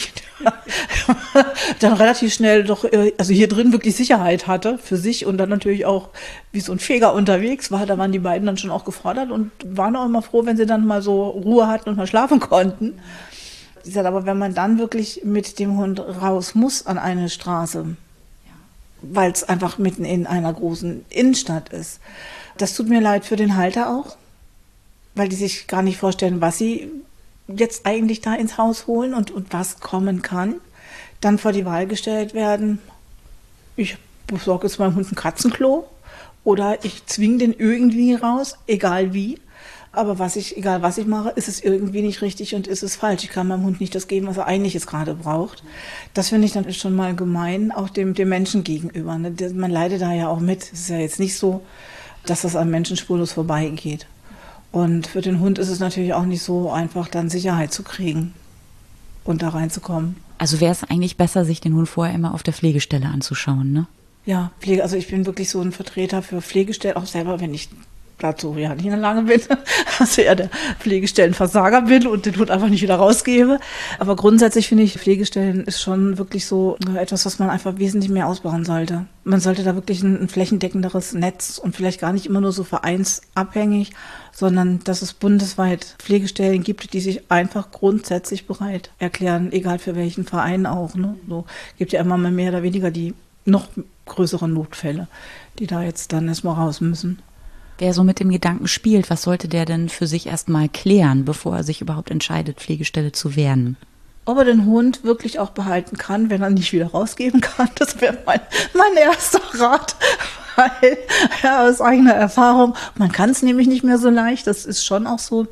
dann relativ schnell doch, also hier drin wirklich Sicherheit hatte für sich und dann natürlich auch wie so ein Feger unterwegs war, da waren die beiden dann schon auch gefordert und waren auch immer froh, wenn sie dann mal so Ruhe hatten und mal schlafen konnten. Sie sagt, aber wenn man dann wirklich mit dem Hund raus muss an eine Straße, weil es einfach mitten in einer großen Innenstadt ist, das tut mir leid für den Halter auch, weil die sich gar nicht vorstellen, was sie jetzt eigentlich da ins Haus holen und, und was kommen kann. Dann vor die Wahl gestellt werden, ich besorge jetzt meinem Hund ein Katzenklo oder ich zwinge den irgendwie raus, egal wie. Aber was ich, egal was ich mache, ist es irgendwie nicht richtig und ist es falsch. Ich kann meinem Hund nicht das geben, was er eigentlich jetzt gerade braucht. Das finde ich dann schon mal gemein, auch dem, dem Menschen gegenüber. Ne? Man leidet da ja auch mit. Es ist ja jetzt nicht so, dass das an Menschen spurlos vorbeigeht. Und für den Hund ist es natürlich auch nicht so einfach, dann Sicherheit zu kriegen und da reinzukommen. Also wäre es eigentlich besser, sich den Hund vorher immer auf der Pflegestelle anzuschauen, ne? Ja, Pflege, also ich bin wirklich so ein Vertreter für Pflegestellen, auch selber, wenn ich dazu ja nicht in der Lage bin, also eher der Pflegestellenversager bin und den Hund einfach nicht wieder rausgebe. Aber grundsätzlich finde ich, Pflegestellen ist schon wirklich so etwas, was man einfach wesentlich mehr ausbauen sollte. Man sollte da wirklich ein, ein flächendeckenderes Netz und vielleicht gar nicht immer nur so vereinsabhängig, sondern dass es bundesweit Pflegestellen gibt, die sich einfach grundsätzlich bereit erklären, egal für welchen Verein auch. Ne? So gibt ja immer mal mehr oder weniger die noch größeren Notfälle, die da jetzt dann erstmal raus müssen. Wer so mit dem Gedanken spielt, was sollte der denn für sich erstmal klären, bevor er sich überhaupt entscheidet, Pflegestelle zu werden? Ob er den Hund wirklich auch behalten kann, wenn er nicht wieder rausgeben kann, das wäre mein, mein erster Rat. Weil, ja, aus eigener Erfahrung, man kann es nämlich nicht mehr so leicht, das ist schon auch so.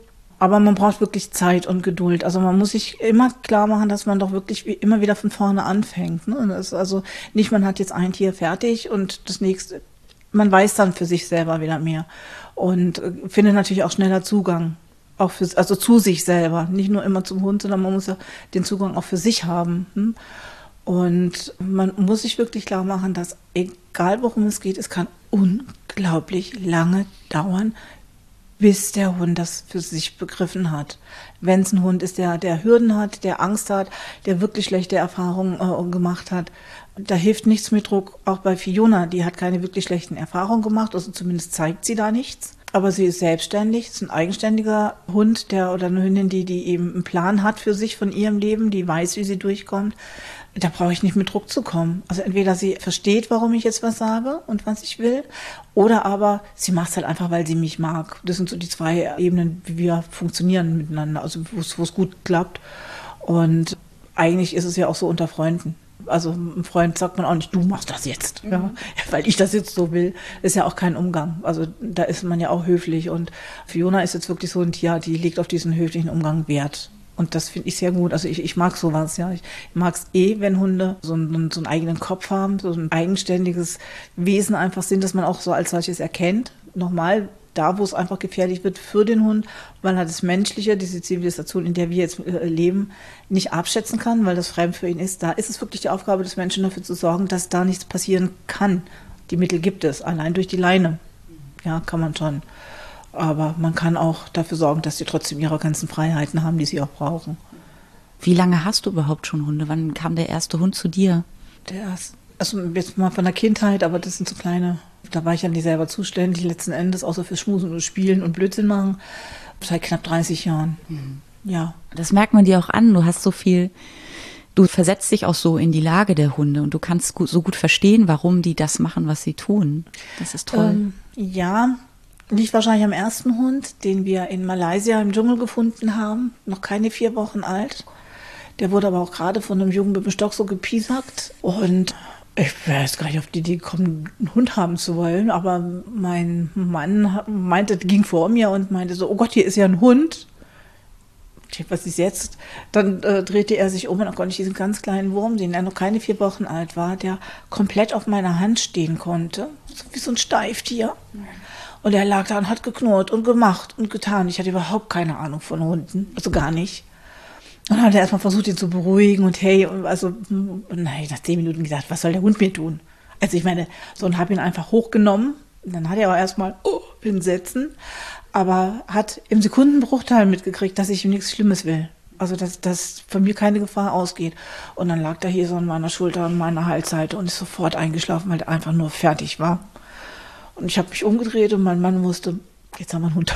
Aber man braucht wirklich Zeit und Geduld. Also man muss sich immer klar machen, dass man doch wirklich wie immer wieder von vorne anfängt. Ne? Das ist also nicht, man hat jetzt ein Tier fertig und das nächste, man weiß dann für sich selber wieder mehr und äh, findet natürlich auch schneller Zugang, auch für, also zu sich selber, nicht nur immer zum Hund, sondern man muss ja den Zugang auch für sich haben. Hm? Und man muss sich wirklich klar machen, dass egal worum es geht, es kann unglaublich lange dauern, bis der Hund das für sich begriffen hat. Wenn es ein Hund ist, der, der Hürden hat, der Angst hat, der wirklich schlechte Erfahrungen äh, gemacht hat, da hilft nichts mit Druck. Auch bei Fiona, die hat keine wirklich schlechten Erfahrungen gemacht, also zumindest zeigt sie da nichts. Aber sie ist selbstständig, ist ein eigenständiger Hund, der oder eine Hündin, die, die eben einen Plan hat für sich von ihrem Leben, die weiß, wie sie durchkommt. Da brauche ich nicht mit Druck zu kommen. Also entweder sie versteht, warum ich jetzt was sage und was ich will, oder aber sie macht es halt einfach, weil sie mich mag. Das sind so die zwei Ebenen, wie wir funktionieren miteinander, also wo es gut klappt. Und eigentlich ist es ja auch so unter Freunden. Also einem Freund sagt man auch nicht, du machst das jetzt, mhm. ja, weil ich das jetzt so will. Ist ja auch kein Umgang. Also da ist man ja auch höflich. Und Fiona ist jetzt wirklich so ein Tier, die legt auf diesen höflichen Umgang Wert. Und das finde ich sehr gut. Also ich, ich mag sowas, ja. Ich mag es eh, wenn Hunde so einen, so einen eigenen Kopf haben, so ein eigenständiges Wesen einfach sind, dass man auch so als solches erkennt. Nochmal, da wo es einfach gefährlich wird für den Hund, weil er das Menschliche, diese Zivilisation, in der wir jetzt äh, leben, nicht abschätzen kann, weil das fremd für ihn ist. Da ist es wirklich die Aufgabe des Menschen, dafür zu sorgen, dass da nichts passieren kann. Die Mittel gibt es, allein durch die Leine. Ja, kann man schon. Aber man kann auch dafür sorgen, dass sie trotzdem ihre ganzen Freiheiten haben, die sie auch brauchen. Wie lange hast du überhaupt schon Hunde? Wann kam der erste Hund zu dir? Der erste, also jetzt mal von der Kindheit, aber das sind so kleine, da war ich ja nicht selber zuständig, letzten Endes, außer für Schmusen und Spielen und Blödsinn machen, seit knapp dreißig Jahren. Mhm. Ja. Das merkt man dir auch an, du hast so viel, du versetzt dich auch so in die Lage der Hunde und du kannst gut, so gut verstehen, warum die das machen, was sie tun. Das ist toll. Ähm, ja, liegt wahrscheinlich am ersten Hund, den wir in Malaysia im Dschungel gefunden haben, noch keine vier Wochen alt. Der wurde aber auch gerade von einem Jungen mit dem Stock so gepiesackt. Und ich wäre jetzt gar nicht auf die Idee gekommen, einen Hund haben zu wollen. Aber mein Mann meinte, ging vor mir und meinte so, oh Gott, hier ist ja ein Hund. Was ist jetzt? Dann äh, drehte er sich um und dann konnte ich diesen ganz kleinen Wurm sehen, der noch keine vier Wochen alt war, der komplett auf meiner Hand stehen konnte. So wie so ein Steiftier. Und er lag da und hat geknurrt und gemacht und getan. Ich hatte überhaupt keine Ahnung von Hunden, also gar nicht. Und dann hat er erstmal versucht, ihn zu beruhigen und hey, und also, und nein, nach zehn Minuten gesagt, was soll der Hund mir tun? Also ich meine, so und habe ihn einfach hochgenommen. Und dann hat er auch erstmal oh, hinsetzen, aber hat im Sekundenbruchteil mitgekriegt, dass ich ihm nichts Schlimmes will. Also dass, dass von mir keine Gefahr ausgeht. Und dann lag er hier so an meiner Schulter und meiner Halsseite und ist sofort eingeschlafen, weil er einfach nur fertig war. Und ich habe mich umgedreht und mein Mann wusste, jetzt haben wir einen Hund.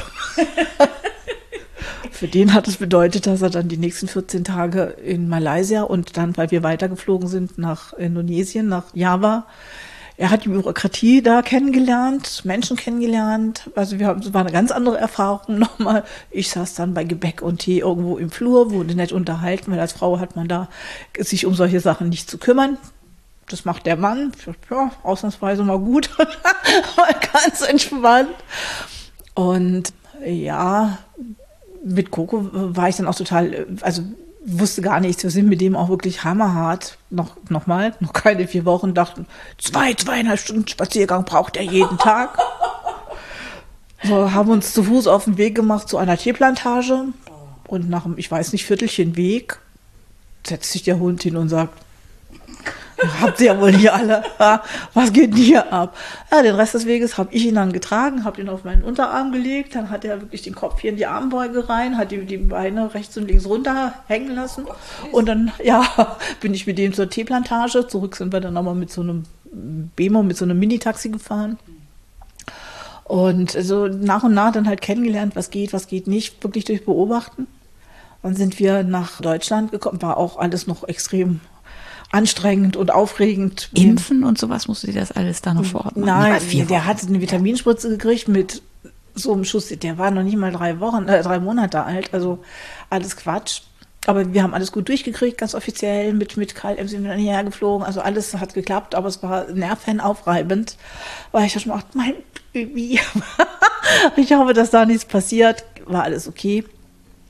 Für den hat es bedeutet, dass er dann die nächsten vierzehn Tage in Malaysia und dann, weil wir weitergeflogen sind nach Indonesien, nach Java, er hat die Bürokratie da kennengelernt, Menschen kennengelernt. Also wir haben, es war eine ganz andere Erfahrung nochmal. Ich saß dann bei Gebäck und Tee irgendwo im Flur, wurde nett unterhalten, weil als Frau hat man da sich um solche Sachen nicht zu kümmern. Das macht der Mann. Ja, ausnahmsweise mal gut. Mal ganz entspannt. Und ja, mit Coco war ich dann auch total, also wusste gar nichts. Wir sind mit dem auch wirklich hammerhart. Noch, noch mal, noch keine vier Wochen, dachten, zwei, zweieinhalb Stunden Spaziergang braucht er jeden Tag. So, haben uns zu Fuß auf den Weg gemacht zu einer Tierplantage. Und nach einem, ich weiß nicht, Viertelchen Weg setzt sich der Hund hin und sagt, habt ihr ja wohl hier alle, was geht denn hier ab? Ja, den Rest des Weges habe ich ihn dann getragen, habe ihn auf meinen Unterarm gelegt, dann hat er wirklich den Kopf hier in die Armbeuge rein, hat die, die Beine rechts und links runter hängen lassen und dann, ja, bin ich mit dem zur Teeplantage, zurück sind wir dann nochmal mit so einem Bemo, mit so einem Mini-Taxi gefahren und so nach und nach dann halt kennengelernt, was geht, was geht nicht, wirklich durch Beobachten. Dann sind wir nach Deutschland gekommen, war auch alles noch extrem anstrengend und aufregend. Impfen und sowas, musste dir das alles da noch vor Ort machen? Nein, der hat eine Vitaminspritze gekriegt mit so einem Schuss, der war noch nicht mal drei Wochen, äh, drei Monate alt, also alles Quatsch. Aber wir haben alles gut durchgekriegt, ganz offiziell, mit, mit K L M sind wir dann hierher geflogen, also alles hat geklappt, aber es war nervenaufreibend, weil ich schon gedacht, mein Baby, ich hoffe, dass da nichts passiert, war alles okay.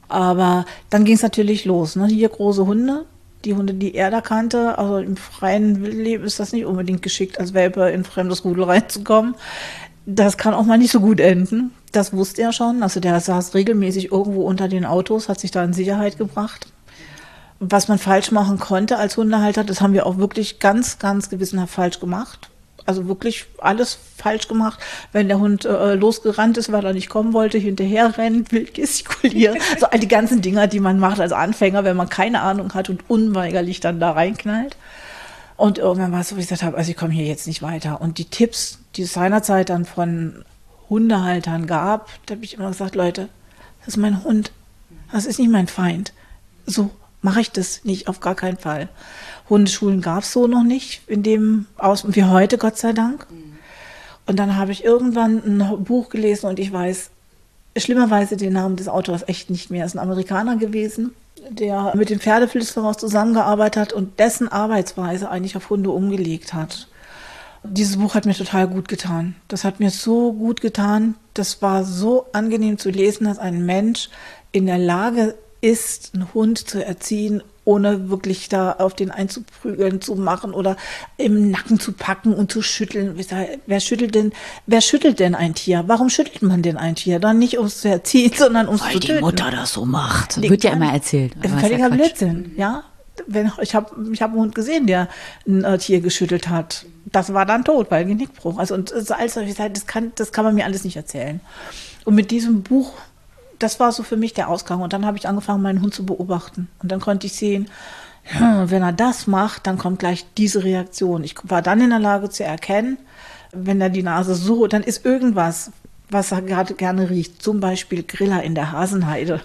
Aber dann ging es natürlich los. Ne? Hier große Hunde, die Hunde, die er da kannte. Also im freien Wildleben ist das nicht unbedingt geschickt, als Welpe in ein fremdes Rudel reinzukommen. Das kann auch mal nicht so gut enden. Das wusste er schon. Also der saß regelmäßig irgendwo unter den Autos, hat sich da in Sicherheit gebracht. Was man falsch machen konnte als Hundehalter, das haben wir auch wirklich ganz, ganz gewissenhaft falsch gemacht. Also wirklich alles falsch gemacht. Wenn der Hund äh, losgerannt ist, weil er nicht kommen wollte, hinterher rennt, wild gestikulieren. So all die ganzen Dinger, die man macht als Anfänger, wenn man keine Ahnung hat und unweigerlich dann da reinknallt. Und irgendwann war es so, wie ich gesagt habe, also ich komme hier jetzt nicht weiter. Und die Tipps, die es seinerzeit dann von Hundehaltern gab, da habe ich immer gesagt, Leute, das ist mein Hund. Das ist nicht mein Feind. So mache ich das nicht, auf gar keinen Fall. Hundeschulen gab es so noch nicht, in dem Aus wie heute, Gott sei Dank. Und dann habe ich irgendwann ein Buch gelesen und ich weiß schlimmerweise den Namen des Autors echt nicht mehr. Er ist ein Amerikaner gewesen, der mit dem Pferdeflüsterer zusammengearbeitet hat und dessen Arbeitsweise eigentlich auf Hunde umgelegt hat. Dieses Buch hat mir total gut getan. Das hat mir so gut getan. Das war so angenehm zu lesen, dass ein Mensch in der Lage ist, einen Hund zu erziehen, ohne wirklich da auf den einzuprügeln, zu machen oder im Nacken zu packen und zu schütteln. Wer schüttelt denn, wer schüttelt denn ein Tier? Warum schüttelt man denn ein Tier? Dann nicht, um es zu erziehen, sondern um es zu töten. Weil die Mutter das so macht. Wird ja immer erzählt. Das ist völliger Blödsinn, ja. Wenn, ich habe ich hab einen Hund gesehen, der ein äh, Tier geschüttelt hat. Das war dann tot, weil Genickbruch. Also, und so alles, das kann, das kann man mir alles nicht erzählen. Und mit diesem Buch, das war so für mich der Ausgang. Und dann habe ich angefangen, meinen Hund zu beobachten. Und dann konnte ich sehen, hm, wenn er das macht, dann kommt gleich diese Reaktion. Ich war dann in der Lage zu erkennen, wenn er die Nase so, dann ist irgendwas, was er gerade gerne riecht. Zum Beispiel Griller in der Hasenheide.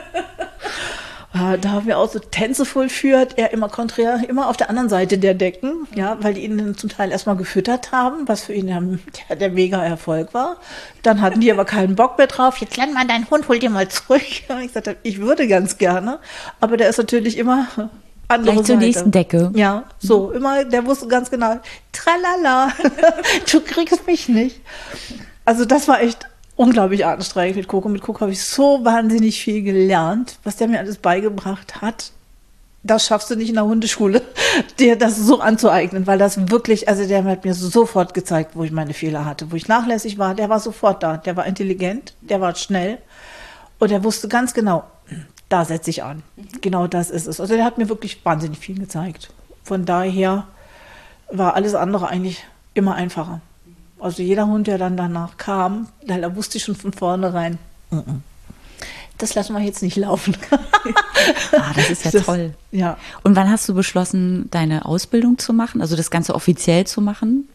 Da haben wir auch so Tänze vollführt, er immer konträr, immer auf der anderen Seite der Decken, ja, weil die ihn zum Teil erstmal gefüttert haben, was für ihn der, der, der mega Erfolg war. Dann hatten die aber keinen Bock mehr drauf. Jetzt lern mal deinen Hund, hol dir mal zurück. Und ich sagte, ich würde ganz gerne, aber der ist natürlich immer andere Gleich zur Seite. nächsten Decke. Ja, so, immer, der wusste ganz genau, tralala, du kriegst mich nicht. Also das war echt unglaublich anstrengend mit Coco. Mit Coco habe ich so wahnsinnig viel gelernt, was der mir alles beigebracht hat. Das schaffst du nicht in der Hundeschule, dir das so anzueignen, weil das wirklich, also der hat mir sofort gezeigt, wo ich meine Fehler hatte, wo ich nachlässig war. Der war sofort da, der war intelligent, der war schnell und er wusste ganz genau, da setze ich an. Genau das ist es. Also der hat mir wirklich wahnsinnig viel gezeigt. Von daher war alles andere eigentlich immer einfacher. Also jeder Hund, der dann danach kam, da wusste ich schon von vornherein, das lassen wir jetzt nicht laufen. Ah, das ist ja das, toll. Ja. Und wann hast du beschlossen, deine Ausbildung zu machen, also das Ganze offiziell zu machen?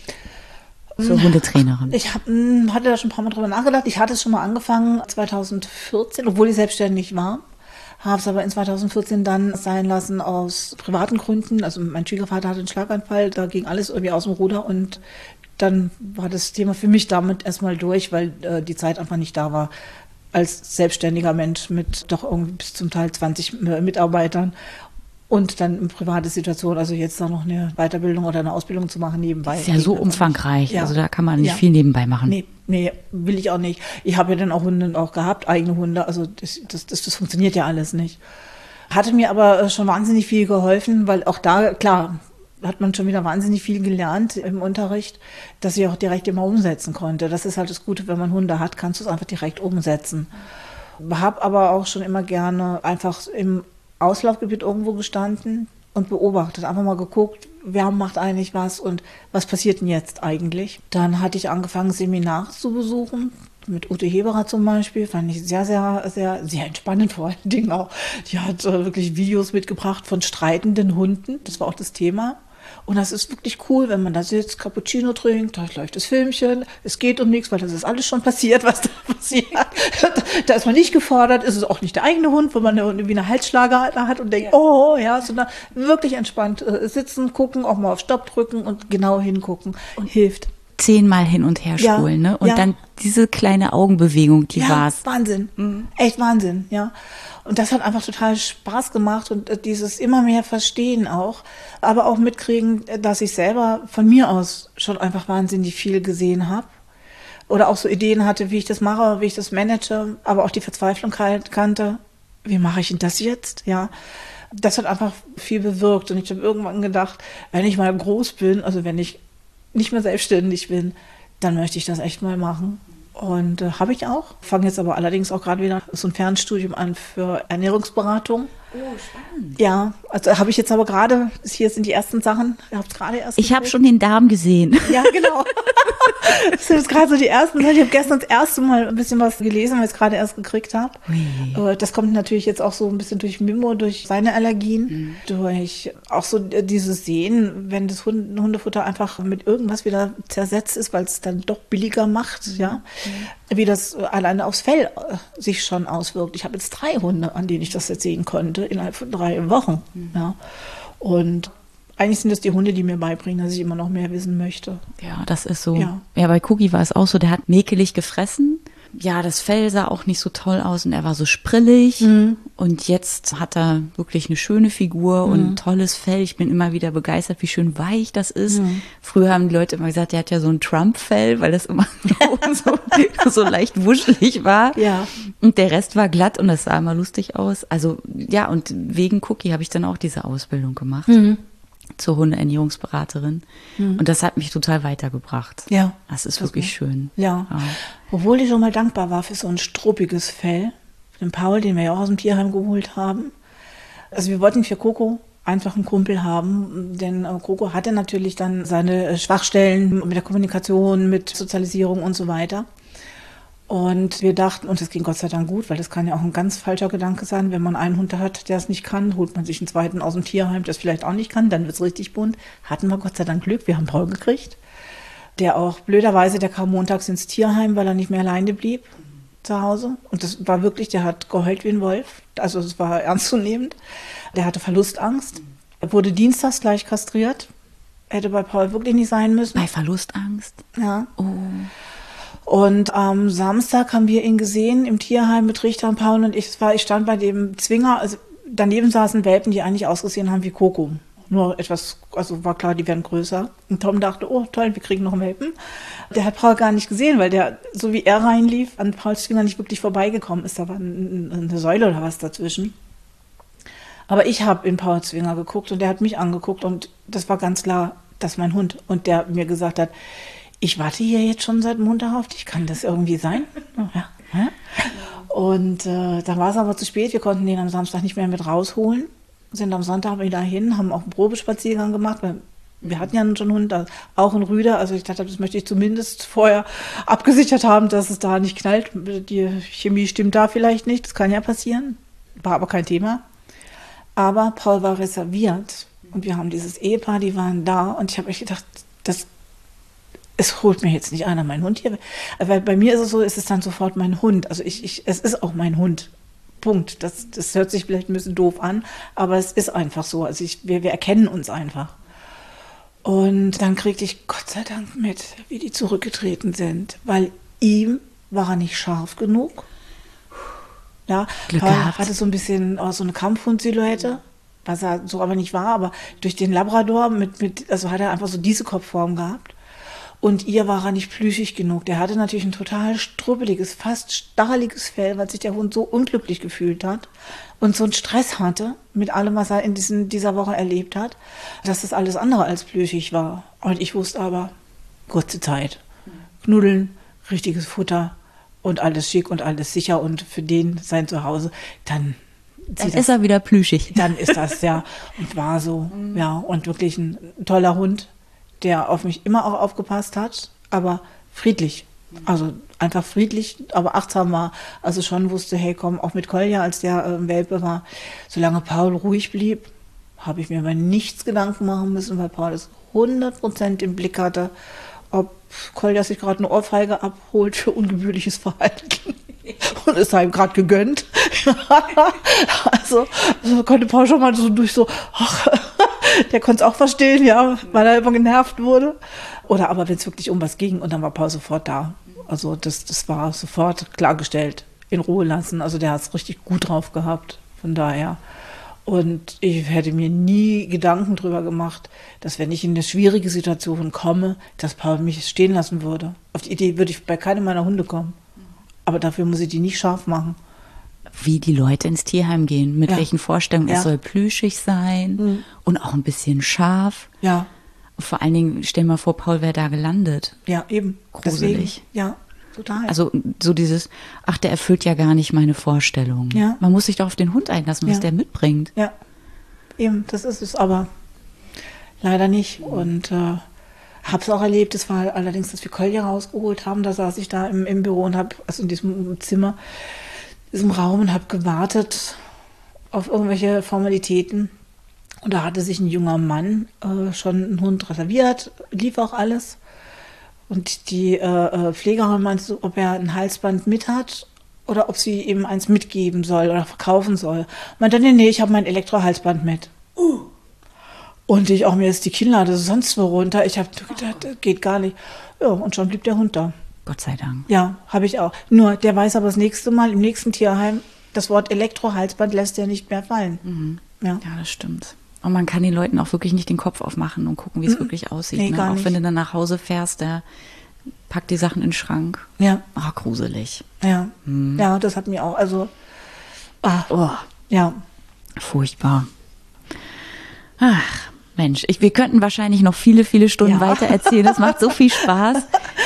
Zur Hundetrainerin. Ich hab, hatte da schon ein paar Mal drüber nachgedacht. Ich hatte es schon mal angefangen zweitausendvierzehn, obwohl ich selbstständig war. Habe es aber in zweitausendvierzehn dann sein lassen aus privaten Gründen. Also mein Schwiegervater hatte einen Schlaganfall, da ging alles irgendwie aus dem Ruder und dann war das Thema für mich damit erstmal durch, weil äh, die Zeit einfach nicht da war, als selbstständiger Mensch mit doch irgendwie bis zum Teil zwanzig Mitarbeitern und dann in private Situation, also jetzt da noch eine Weiterbildung oder eine Ausbildung zu machen nebenbei. Das ist ja so umfangreich, ja. Also da kann man nicht ja. viel nebenbei machen. Nee, nee, will ich auch nicht. Ich habe ja dann auch Hunde auch gehabt, eigene Hunde, also das, das, das, das funktioniert ja alles nicht. Hatte mir aber schon wahnsinnig viel geholfen, weil auch da, klar, hat man schon wieder wahnsinnig viel gelernt im Unterricht, dass ich auch direkt immer umsetzen konnte. Das ist halt das Gute, wenn man Hunde hat, kannst du es einfach direkt umsetzen. Habe aber auch schon immer gerne einfach im Auslaufgebiet irgendwo gestanden und beobachtet, einfach mal geguckt, wer macht eigentlich was und was passiert denn jetzt eigentlich. Dann hatte ich angefangen, Seminare zu besuchen, mit Ute Heberer zum Beispiel, fand ich sehr, sehr, sehr, sehr entspannend vor allen Dingen auch. Die hat äh, wirklich Videos mitgebracht von streitenden Hunden, das war auch das Thema. Und das ist wirklich cool, wenn man da sitzt, Cappuccino trinkt, da läuft das Filmchen, es geht um nichts, weil das ist alles schon passiert, was da passiert. Da ist man nicht gefordert, ist es auch nicht der eigene Hund, wo man irgendwie eine Halsschlager hat und denkt, ja. oh, ja, sondern wirklich entspannt äh, sitzen, gucken, auch mal auf Stopp drücken und genau hingucken und hilft. Zehnmal hin und her spulen, ja, ne? Und ja. dann diese kleine Augenbewegung, die ja, war's. Wahnsinn, mhm. Echt Wahnsinn, ja. Und das hat einfach total Spaß gemacht und dieses immer mehr Verstehen auch, aber auch mitkriegen, dass ich selber von mir aus schon einfach wahnsinnig viel gesehen habe oder auch so Ideen hatte, wie ich das mache, wie ich das manage, aber auch die Verzweiflung halt kannte. wie mache ich denn das jetzt? Ja, das hat einfach viel bewirkt. Und ich habe irgendwann gedacht, wenn ich mal groß bin, also wenn ich nicht mehr selbstständig bin, dann möchte ich das echt mal machen. Und äh, habe ich auch. Fange jetzt aber allerdings auch gerade wieder so ein Fernstudium an für Ernährungsberatung. Oh, spannend. Ja, also habe ich jetzt aber gerade, hier sind die ersten Sachen, ihr habt gerade erst Ich habe schon den Darm gesehen. Ja, genau. Das sind jetzt gerade so die ersten Sachen. Ich habe gestern das erste Mal ein bisschen was gelesen, weil ich es gerade erst gekriegt habe. Ui. Das kommt natürlich jetzt auch so ein bisschen durch Mimo, durch seine Allergien, mhm. durch auch so dieses Sehen, wenn das Hund, Hundefutter einfach mit irgendwas wieder zersetzt ist, weil es dann doch billiger macht, mhm. ja, mhm. wie das alleine aufs Fell sich schon auswirkt. Ich habe jetzt drei Hunde, an denen ich das jetzt sehen konnte, innerhalb von drei Wochen. Mhm. Ja. Und eigentlich sind das die Hunde, die mir beibringen, dass ich immer noch mehr wissen möchte. Ja, das ist so. Ja, ja bei Cookie war es auch so, der hat mäkelig gefressen. Ja, das Fell sah auch nicht so toll aus und er war so sprillig. Mhm. Und jetzt hat er wirklich eine schöne Figur mhm. und ein tolles Fell. Ich bin immer wieder begeistert, wie schön weich das ist. Mhm. Früher haben die Leute immer gesagt, der hat ja so ein Trump-Fell, weil das immer so, so leicht wuschelig war. Ja. Und der Rest war glatt und das sah immer lustig aus. Also ja, und wegen Cookie habe ich dann auch diese Ausbildung gemacht. Mhm. Zur Hundeernährungsberaterin. Mhm. Und das hat mich total weitergebracht. Ja. Das ist das wirklich war. schön. Ja. ja. Obwohl ich schon mal dankbar war für so ein struppiges Fell. Für den Paul, den wir ja auch aus dem Tierheim geholt haben. Also wir wollten für Coco einfach einen Kumpel haben, denn Coco hatte natürlich dann seine Schwachstellen mit der Kommunikation, mit Sozialisierung und so weiter. Und wir dachten, und das ging Gott sei Dank gut, weil das kann ja auch ein ganz falscher Gedanke sein, wenn man einen Hund hat, der es nicht kann, holt man sich einen zweiten aus dem Tierheim, der es vielleicht auch nicht kann, dann wird es richtig bunt. Hatten wir Gott sei Dank Glück, wir haben Paul gekriegt, der auch blöderweise, der kam montags ins Tierheim, weil er nicht mehr alleine blieb zu Hause. Und das war wirklich, der hat geheult wie ein Wolf, also es war ernstzunehmend. Der hatte Verlustangst, er wurde dienstags gleich kastriert, hätte bei Paul wirklich nicht sein müssen. Bei Verlustangst? Ja. Oh. Und am Samstag haben wir ihn gesehen im Tierheim mit Richter und Paul und ich. Es war, ich stand bei dem Zwinger, also daneben saßen Welpen, die eigentlich ausgesehen haben wie Coco. Nur etwas, also war klar, die werden größer. Und Tom dachte, oh toll, wir kriegen noch einen Welpen. Der hat Paul gar nicht gesehen, weil der, so wie er reinlief, an Pauls Zwinger nicht wirklich vorbeigekommen ist. Da war eine Säule oder was dazwischen. Aber ich habe in Pauls Zwinger geguckt und der hat mich angeguckt und das war ganz klar, das ist mein Hund. Und der mir gesagt hat, ich warte hier jetzt schon seit Montag auf dich, kann das irgendwie sein? Ja. Ja. Und äh, dann war es aber zu spät, wir konnten den am Samstag nicht mehr mit rausholen, sind am Sonntag wieder hin, haben auch einen Probespaziergang gemacht, weil wir hatten ja schon einen Hund, auch einen Rüder, also ich dachte, das möchte ich zumindest vorher abgesichert haben, dass es da nicht knallt, die Chemie stimmt da vielleicht nicht, das kann ja passieren, war aber kein Thema. Aber Paul war reserviert und wir haben dieses Ehepaar, die waren da und ich habe echt gedacht, das es holt mir jetzt nicht einer meinen Hund hier. Weil bei mir ist es so, ist es dann sofort mein Hund. Also ich, ich, es ist auch mein Hund. Punkt. Das, das hört sich vielleicht ein bisschen doof an, aber es ist einfach so. Also ich, wir, wir erkennen uns einfach. Und dann kriegte ich Gott sei Dank mit, wie die zurückgetreten sind. Weil ihm war er nicht scharf genug. Ja, Glück Paul gehabt. hatte so ein bisschen auch so eine Kampfhund-Silhouette, was er so aber nicht war. Aber durch den Labrador, mit, mit, also hat er einfach so diese Kopfform gehabt. Und ihr war er nicht plüschig genug. Der hatte natürlich ein total strubbeliges, fast stacheliges Fell, weil sich der Hund so unglücklich gefühlt hat und so einen Stress hatte mit allem, was er in diesen, dieser Woche erlebt hat, dass das alles andere als plüschig war. Und ich wusste aber, kurze Zeit, Knuddeln, richtiges Futter und alles schick und alles sicher und für den sein Zuhause, dann Dann ist er wieder plüschig. Dann ist das, ja. Und war so, ja. Und wirklich ein toller Hund, der auf mich immer auch aufgepasst hat, aber friedlich. Also einfach friedlich, aber achtsam war. Also schon wusste, hey komm, auch mit Kolja, als der äh, Welpe war, solange Paul ruhig blieb, habe ich mir über nichts Gedanken machen müssen, weil Paul es hundert Prozent im Blick hatte, ob Kolja sich gerade eine Ohrfeige abholt für ungebührliches Verhalten. Und es sei ihm gerade gegönnt. also, also konnte Paul schon mal so durch so, ach, der konnte es auch verstehen, ja, weil er immer genervt wurde. Oder aber wenn es wirklich um was ging und dann war Paul sofort da. Also das, das war sofort klargestellt, in Ruhe lassen. Also der hat es richtig gut drauf gehabt, von daher. Und ich hätte mir nie Gedanken drüber gemacht, dass wenn ich in eine schwierige Situation komme, dass Paul mich stehen lassen würde. Auf die Idee würde ich bei keinem meiner Hunde kommen. Aber dafür muss ich die nicht scharf machen. wie die Leute ins Tierheim gehen, mit Ja. welchen Vorstellungen. Ja. Es soll plüschig sein Mhm. und auch ein bisschen scharf. Ja, Vor allen Dingen, stell mal vor, Paul wäre da gelandet. ja, eben. Gruselig. Deswegen, ja, total. Also so dieses, ach, der erfüllt ja gar nicht meine Vorstellung. Ja. Man muss sich doch auf den Hund einlassen, was Ja. der mitbringt. Ja, eben, das ist es aber leider nicht. Und äh, habe es auch erlebt, es war allerdings, dass wir Kolja rausgeholt haben, da saß ich da im, im Büro und habe, also in diesem Zimmer, diesem Raum und habe gewartet auf irgendwelche Formalitäten. Und da hatte sich ein junger Mann äh, schon einen Hund reserviert, lief auch alles. Und die äh, Pflegerin meinte so, ob er ein Halsband mit hat oder ob sie ihm eins mitgeben soll oder verkaufen soll. Meinte, nee, nee, ich habe mein Elektrohalsband mit. Uh. Und ich auch, mir ist die Kinnlade sonst wo runter. Ich habe gedacht, das geht gar nicht. Ja, und schon blieb der Hund da. Gott sei Dank. Ja, habe ich auch. Nur, der weiß aber das nächste Mal im nächsten Tierheim, das Wort Elektrohalsband lässt er nicht mehr fallen. Mhm. Ja. Ja, das stimmt. Und man kann den Leuten auch wirklich nicht den Kopf aufmachen und gucken, wie es Mhm. wirklich aussieht. Nee, ne? gar Auch nicht. wenn du dann nach Hause fährst, der packt die Sachen in den Schrank. Ja, Ah, gruselig. ja. Mhm. Ja, das hat mir auch, also, ah, Oh, ja. furchtbar. Ach, Mensch, ich, wir könnten wahrscheinlich noch viele, viele Stunden Ja. weiter erzählen. Das macht so viel Spaß.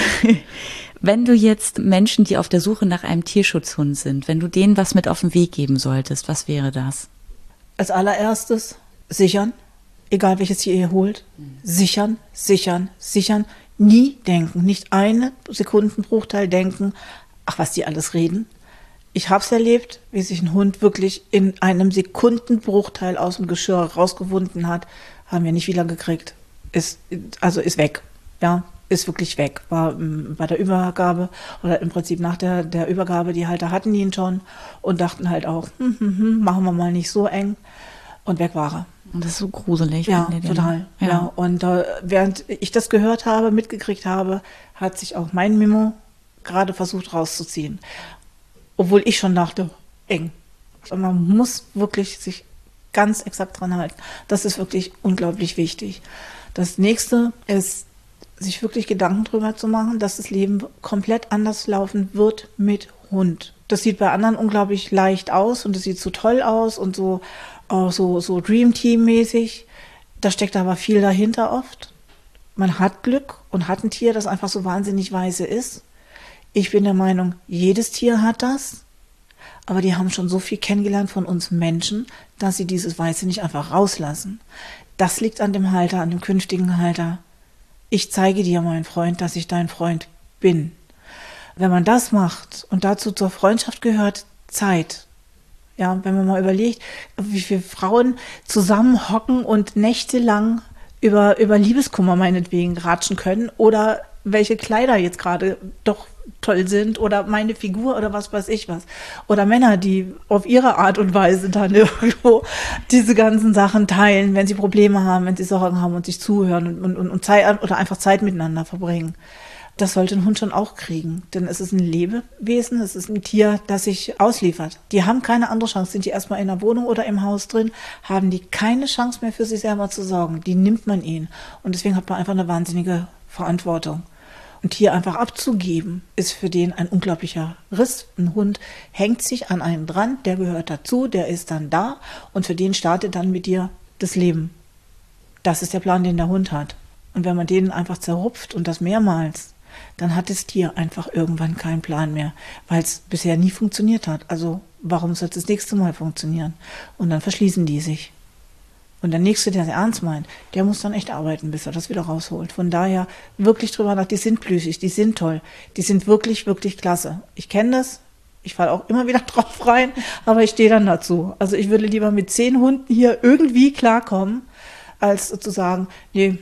Wenn du jetzt Menschen, die auf der Suche nach einem Tierschutzhund sind, wenn du denen was mit auf den Weg geben solltest, was wäre das? Als allererstes sichern, egal welches Tier ihr holt. Sichern, sichern, sichern. Nie denken, nicht einen Sekundenbruchteil denken, ach, was die alles reden. Ich habe es erlebt, wie sich ein Hund wirklich in einem Sekundenbruchteil aus dem Geschirr rausgewunden hat, haben wir nicht wieder gekriegt. Ist, also ist weg, ja, ist wirklich weg. War ähm, bei der Übergabe oder im Prinzip nach der, der Übergabe, die Halter hatten ihn schon und dachten halt auch, hm, hm, hm, machen wir mal nicht so eng. Und weg war er. Und das ist so gruselig. Ja, wenn die total. den- Ja. Und äh, während ich das gehört habe, mitgekriegt habe, hat sich auch mein Mimo gerade versucht rauszuziehen. Obwohl ich schon dachte, eng. Und man muss wirklich sich ganz exakt dran halten. Das ist wirklich unglaublich wichtig. Das nächste ist, sich wirklich Gedanken drüber zu machen, dass das Leben komplett anders laufen wird mit Hund. Das sieht bei anderen unglaublich leicht aus und es sieht so toll aus und so, auch so, so Dream Team-mäßig. Da steckt aber viel dahinter oft. Man hat Glück und hat ein Tier, das einfach so wahnsinnig weise ist. Ich bin der Meinung, jedes Tier hat das. Aber die haben schon so viel kennengelernt von uns Menschen, dass sie dieses Weiße nicht einfach rauslassen. Das liegt an dem Halter, an dem künftigen Halter. Ich zeige dir, mein Freund, dass ich dein Freund bin. Wenn man das macht und dazu zur Freundschaft gehört Zeit. Ja, wenn man mal überlegt, wie viele Frauen zusammenhocken und nächtelang über, über Liebeskummer meinetwegen ratschen können oder welche Kleider jetzt gerade doch toll sind oder meine Figur oder was weiß ich was. Oder Männer, die auf ihre Art und Weise dann irgendwo diese ganzen Sachen teilen, wenn sie Probleme haben, wenn sie Sorgen haben und sich zuhören und, und, und Zeit oder einfach Zeit miteinander verbringen. Das sollte ein Hund schon auch kriegen, denn es ist ein Lebewesen, es ist ein Tier, das sich ausliefert. Die haben keine andere Chance. Sind die erstmal in der Wohnung oder im Haus drin, haben die keine Chance mehr für sich selber zu sorgen. Die nimmt man ihnen. Und deswegen hat man einfach eine wahnsinnige Verantwortung. Und hier einfach abzugeben, ist für den ein unglaublicher Riss. Ein Hund hängt sich an einen dran, der gehört dazu, der ist dann da und für den startet dann mit dir das Leben. Das ist der Plan, den der Hund hat. Und wenn man den einfach zerrupft und das mehrmals, dann hat das Tier einfach irgendwann keinen Plan mehr, weil es bisher nie funktioniert hat. Also warum soll es das nächste Mal funktionieren? Und dann verschließen die sich. Und der Nächste, der es ernst meint, der muss dann echt arbeiten, bis er das wieder rausholt. Von daher wirklich drüber nach, die sind plüschig, die sind toll, die sind wirklich, wirklich klasse. Ich kenne das, ich falle auch immer wieder drauf rein, aber ich stehe dann dazu. Also ich würde lieber mit zehn Hunden hier irgendwie klarkommen, als zu sagen, nee,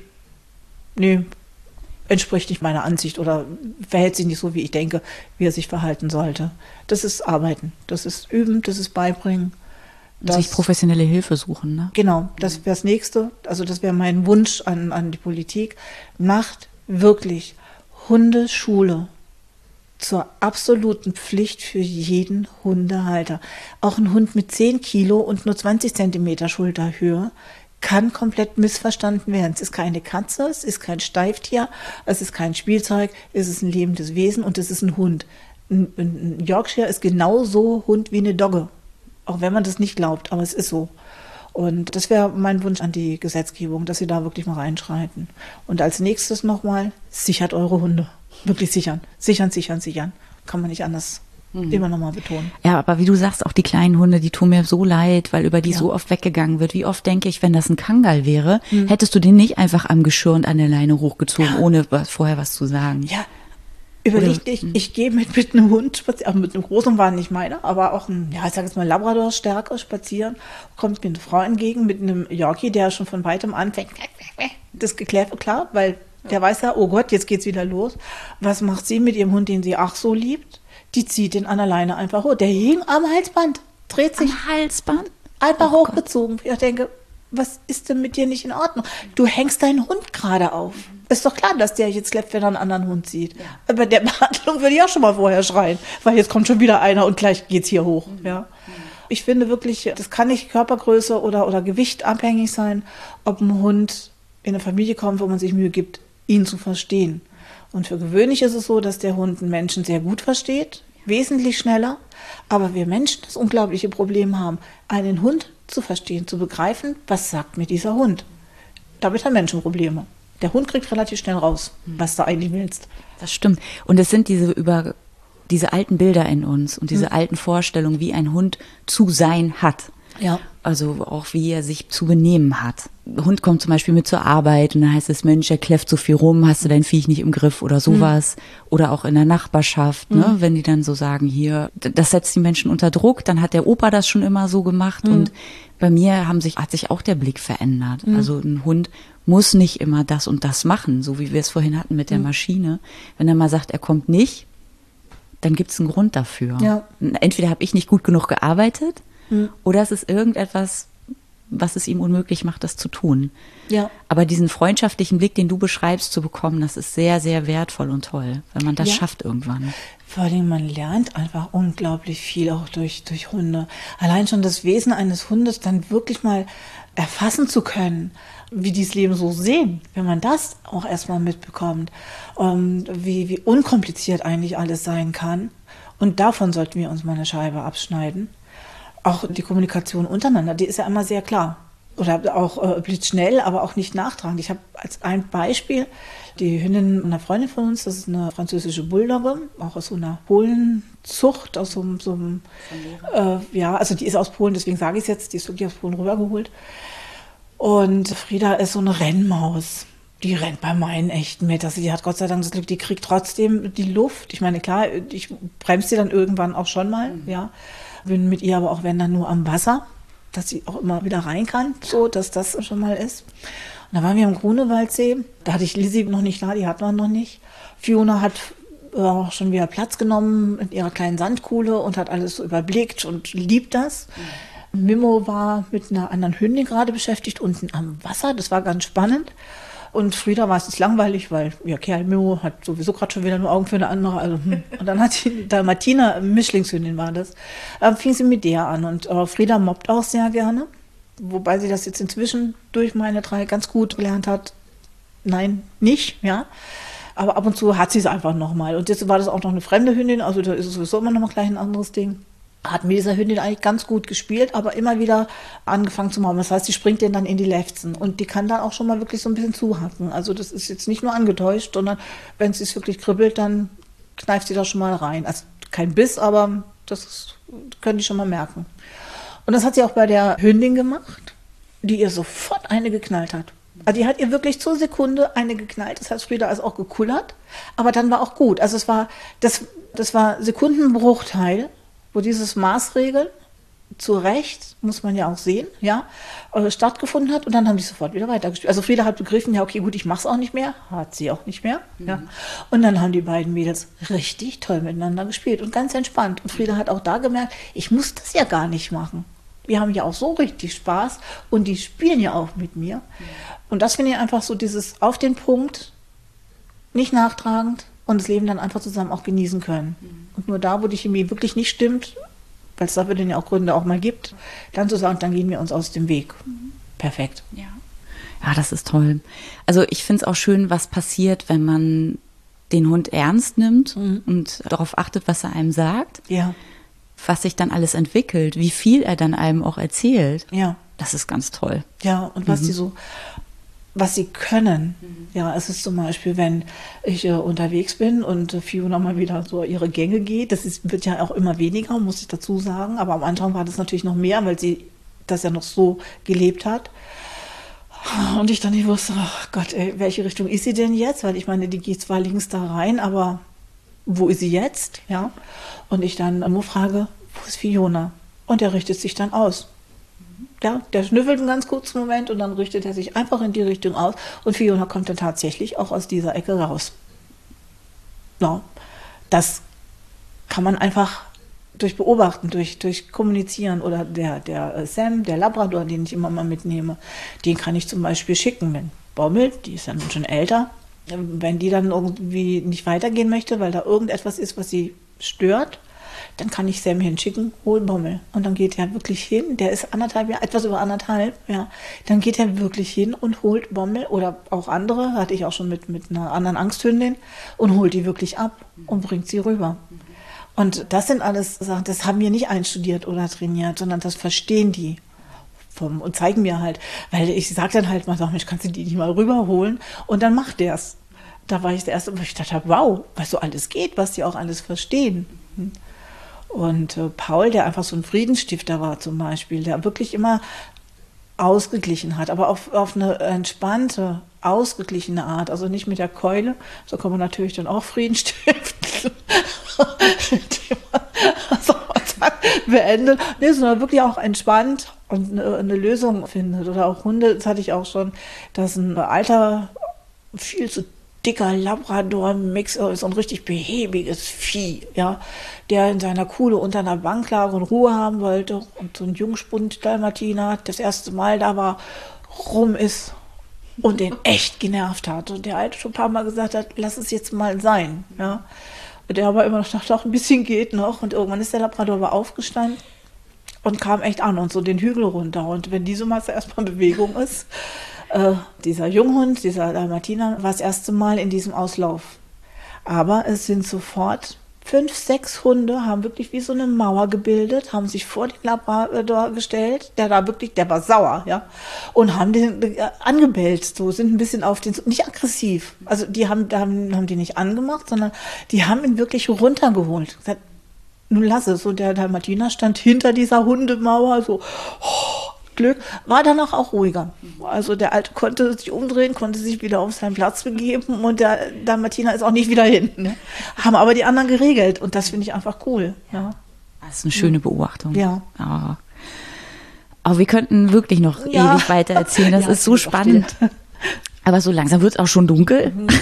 nee, entspricht nicht meiner Ansicht oder verhält sich nicht so, wie ich denke, wie er sich verhalten sollte. Das ist Arbeiten, das ist Üben, das ist Beibringen. Das, sich professionelle Hilfe suchen, ne? Genau, das wäre das Nächste. Also das wäre mein Wunsch an, an die Politik. Macht wirklich Hundeschule zur absoluten Pflicht für jeden Hundehalter. Auch ein Hund mit zehn Kilo und nur zwanzig Zentimeter Schulterhöhe kann komplett missverstanden werden. Es ist keine Katze, es ist kein Steiftier, es ist kein Spielzeug, es ist ein lebendes Wesen und es ist ein Hund. Ein, ein Yorkshire ist genauso Hund wie eine Dogge. Auch wenn man das nicht glaubt, aber es ist so. Und das wäre mein Wunsch an die Gesetzgebung, dass sie da wirklich mal reinschreiten. Und als nächstes nochmal, sichert eure Hunde. Wirklich sichern. Sichern, sichern, sichern. Kann man nicht anders mhm. immer nochmal betonen. Ja, aber wie du sagst, auch die kleinen Hunde, die tun mir so leid, weil über die ja. so oft weggegangen wird. Wie oft denke ich, wenn das ein Kangal wäre, mhm. hättest du den nicht einfach am Geschirr und an der Leine hochgezogen, ja. ohne was, vorher was zu sagen. Ja. Überleg dich, ich, ich gehe mit, mit einem Hund spazieren, mit einem großen war nicht meiner, aber auch ein, ja, ich sag jetzt mal Labrador-Stärke spazieren, kommt mir eine Frau entgegen mit einem Yorkie, der schon von weitem anfängt, das geklärt, klar, weil der weiß ja, oh Gott, jetzt geht's wieder los. Was macht sie mit ihrem Hund, den sie ach so liebt? Die zieht den an der Leine einfach hoch. Der hing am Halsband, dreht sich. Am Halsband? Einfach oh hochgezogen. Gott. Ich denke, was ist denn mit dir nicht in Ordnung? Du hängst deinen Hund gerade auf. Ist doch klar, dass der jetzt schleppt, wenn er einen anderen Hund sieht. Ja. Aber der Behandlung würde ich auch schon mal vorher schreien, weil jetzt kommt schon wieder einer und gleich geht's hier hoch. Mhm. Ja. Ich finde wirklich, das kann nicht Körpergröße oder, oder Gewicht abhängig sein, ob ein Hund in eine Familie kommt, wo man sich Mühe gibt, ihn zu verstehen. Und für gewöhnlich ist es so, dass der Hund einen Menschen sehr gut versteht, wesentlich schneller. Aber wir Menschen das unglaubliche Problem haben, einen Hund zu verstehen, zu begreifen, was sagt mir dieser Hund. Damit haben Menschen Probleme. Der Hund kriegt relativ schnell raus, was du eigentlich willst. Das stimmt. Und es sind diese über diese alten Bilder in uns und diese mhm. alten Vorstellungen, wie ein Hund zu sein hat. Ja. Also auch wie er sich zu benehmen hat. Der Hund kommt zum Beispiel mit zur Arbeit und dann heißt es, Mensch, er kläfft so viel rum, hast du dein Viech nicht im Griff oder sowas. Mhm. Oder auch in der Nachbarschaft, ne, mhm. wenn die dann so sagen, hier, das setzt die Menschen unter Druck, dann hat der Opa das schon immer so gemacht. Mhm. Und bei mir haben sich, hat sich auch der Blick verändert. Mhm. Also ein Hund muss nicht immer das und das machen, so wie wir es vorhin hatten mit der mhm. Maschine. Wenn er mal sagt, er kommt nicht, dann gibt es einen Grund dafür. Ja. Entweder habe ich nicht gut genug gearbeitet, oder es ist irgendetwas, was es ihm unmöglich macht, das zu tun. Ja. Aber diesen freundschaftlichen Blick, den du beschreibst, zu bekommen, das ist sehr, sehr wertvoll und toll, wenn man das ja. schafft irgendwann. Vor allem, man lernt einfach unglaublich viel auch durch, durch Hunde. Allein schon das Wesen eines Hundes dann wirklich mal erfassen zu können, wie die das Leben so sehen, wenn man das auch erstmal mitbekommt, und wie, wie unkompliziert eigentlich alles sein kann. Und davon sollten wir uns mal eine Scheibe abschneiden. Auch die Kommunikation untereinander, die ist ja immer sehr klar. Oder auch äh, blitzschnell, aber auch nicht nachtragend. Ich habe als ein Beispiel die Hündin einer Freundin von uns, das ist eine französische Bulldogge, auch aus so einer Polenzucht, aus so, so einem, äh, ja, also die ist aus Polen, deswegen sage ich es jetzt, die ist wirklich aus Polen rübergeholt. Und Frieda ist so eine Rennmaus. Die rennt bei meinen echt mit. Also die hat Gott sei Dank das Glück, die kriegt trotzdem die Luft. Ich meine, klar, ich bremse sie dann irgendwann auch schon mal, mhm. ja. Bin mit ihr aber auch, wenn dann nur am Wasser, dass sie auch immer wieder rein kann, so, dass das schon mal ist. Und da waren wir am Grunewaldsee, da hatte ich Lizzie noch nicht da, die hatten wir noch nicht. Fiona hat äh, schon wieder Platz genommen in ihrer kleinen Sandkuhle und hat alles so überblickt und liebt das. Mhm. Mimo war mit einer anderen Hündin gerade beschäftigt, unten am Wasser, das war ganz spannend. Und Frieda war es nicht langweilig, weil ihr Kerl Mimo hat sowieso gerade schon wieder nur Augen für eine andere. Also, hm. Und dann hat die, da Martina, Mischlingshündin war das, äh, fing sie mit der an. Und äh, Frieda mobbt auch sehr gerne, wobei sie das jetzt inzwischen durch meine drei ganz gut gelernt hat. Nein, nicht, ja. Aber ab und zu hat sie es einfach nochmal. Und jetzt war das auch noch eine fremde Hündin, also da ist es sowieso immer noch mal gleich ein anderes Ding. Hat mit dieser Hündin eigentlich ganz gut gespielt, aber immer wieder angefangen zu mobben. Das heißt, die springt denen dann in die Lefzen und die kann dann auch schon mal wirklich so ein bisschen zuhacken. Also das ist jetzt nicht nur angetäuscht, sondern wenn sie es wirklich kribbelt, dann kneift sie da schon mal rein. Also kein Biss, aber das können die schon mal merken. Und das hat sie auch bei der Hündin gemacht, die ihr sofort eine geknallt hat. Also die hat ihr wirklich zur Sekunde eine geknallt. Das heißt, Frieda ist auch gekullert, aber dann war auch gut. Also es war, das, das war Sekundenbruchteil, wo dieses Maßregeln zu Recht, muss man ja auch sehen, ja, stattgefunden hat und dann haben die sofort wieder weitergespielt. Also Frieda hat begriffen, ja okay, gut, ich mach's auch nicht mehr, hat sie auch nicht mehr, mhm. ja. Und dann haben die beiden Mädels richtig toll miteinander gespielt und ganz entspannt. Und Frieda hat auch da gemerkt, ich muss das ja gar nicht machen. Wir haben ja auch so richtig Spaß und die spielen ja auch mit mir. Mhm. Und das finde ich einfach so dieses auf den Punkt, nicht nachtragend, und das Leben dann einfach zusammen auch genießen können. Mhm. Und nur da, wo die Chemie wirklich nicht stimmt, weil es dafür dann ja auch Gründe auch mal gibt, dann zu sagen, dann gehen wir uns aus dem Weg. Mhm. Perfekt. Ja. Ja, das ist toll. Also ich finde es auch schön, was passiert, wenn man den Hund ernst nimmt Mhm. und darauf achtet, was er einem sagt, Ja, was sich dann alles entwickelt, wie viel er dann einem auch erzählt. ja, Das ist ganz toll. ja. Und was die so, was sie können. Ja, es ist zum Beispiel, wenn ich äh, unterwegs bin und äh, Fiona mal wieder so ihre Gänge geht, das ist, wird ja auch immer weniger, muss ich dazu sagen, aber am Anfang war das natürlich noch mehr, weil sie das ja noch so gelebt hat. Und ich dann nicht wusste, ach Gott, ey, welche Richtung ist sie denn jetzt? Weil ich meine, die geht zwar links da rein, aber wo ist sie jetzt? Ja. Und ich dann nur frage, wo ist Fiona? Und er richtet sich dann aus. Ja, der schnüffelt einen ganz kurzen Moment und dann richtet er sich einfach in die Richtung aus. Und Fiona kommt dann tatsächlich auch aus dieser Ecke raus. Ja, das kann man einfach durch Beobachten, durch, durch Kommunizieren oder der, der äh, Sam, der Labrador, den ich immer mal mitnehme, den kann ich zum Beispiel schicken, wenn Bommel, die ist ja nun schon älter, äh, wenn die dann irgendwie nicht weitergehen möchte, weil da irgendetwas ist, was sie stört, dann kann ich Sam hinschicken, hol Bommel. Und dann geht er wirklich hin, der ist anderthalb Jahre, etwas über anderthalb, ja, dann geht er wirklich hin und holt Bommel oder auch andere, hatte ich auch schon mit, mit einer anderen Angsthündin, und holt die wirklich ab und bringt sie rüber. Und das sind alles Sachen, das haben wir nicht einstudiert oder trainiert, sondern das verstehen die vom, und zeigen mir halt, weil ich sage dann halt mal, sag, Mensch, kannst du die nicht mal rüberholen? Und dann macht der es. Da war ich das erste, wo ich dachte, wow, was so alles geht, was die auch alles verstehen. Und äh, Paul, der einfach so ein Friedensstifter war zum Beispiel, der wirklich immer ausgeglichen hat, aber auf, auf eine entspannte, ausgeglichene Art, also nicht mit der Keule, so kann man natürlich dann auch Frieden stiften, die man also beendet, nee, sondern wirklich auch entspannt und eine, eine Lösung findet. Oder auch Hunde, das hatte ich auch schon, dass ein alter, viel zu dicker Labrador-Mix, so ein richtig behäbiges Vieh, ja, der in seiner Kuhle unter einer Bank lag und Ruhe haben wollte und so ein Jungspund-Dalmatiner das erste Mal da war, rum ist und den echt genervt hat. Und der Alte schon ein paar Mal gesagt hat, lass es jetzt mal sein, ja. Der aber immer noch dachte, auch ein bisschen geht noch. Und irgendwann ist der Labrador aber aufgestanden und kam echt an und so den Hügel runter. Und wenn diese Masse erstmal in Bewegung ist, äh, dieser Junghund, dieser Dalmatiner, war das erste Mal in diesem Auslauf. Aber es sind sofort fünf, sechs Hunde, haben wirklich wie so eine Mauer gebildet, haben sich vor den Labrador gestellt, der da wirklich, der war sauer, ja, und haben den äh, angebellt, so, sind ein bisschen auf den, nicht aggressiv, also die haben, haben, haben die nicht angemacht, sondern die haben ihn wirklich runtergeholt. Gesagt, nun lass es, und der Dalmatiner stand hinter dieser Hundemauer, so, oh, Glück, war danach auch ruhiger. Also der Alte konnte sich umdrehen, konnte sich wieder auf seinen Platz begeben und der Dalmatiner ist auch nicht wieder hin. Ne? Haben aber die anderen geregelt und das finde ich einfach cool. Ja. Das ist eine schöne Beobachtung. Ja. Ja. Aber wir könnten wirklich noch Ja. ewig weiter erzählen. Das Ja, ist so ist auch spannend. still. Aber so langsam wird es auch schon dunkel. Mhm.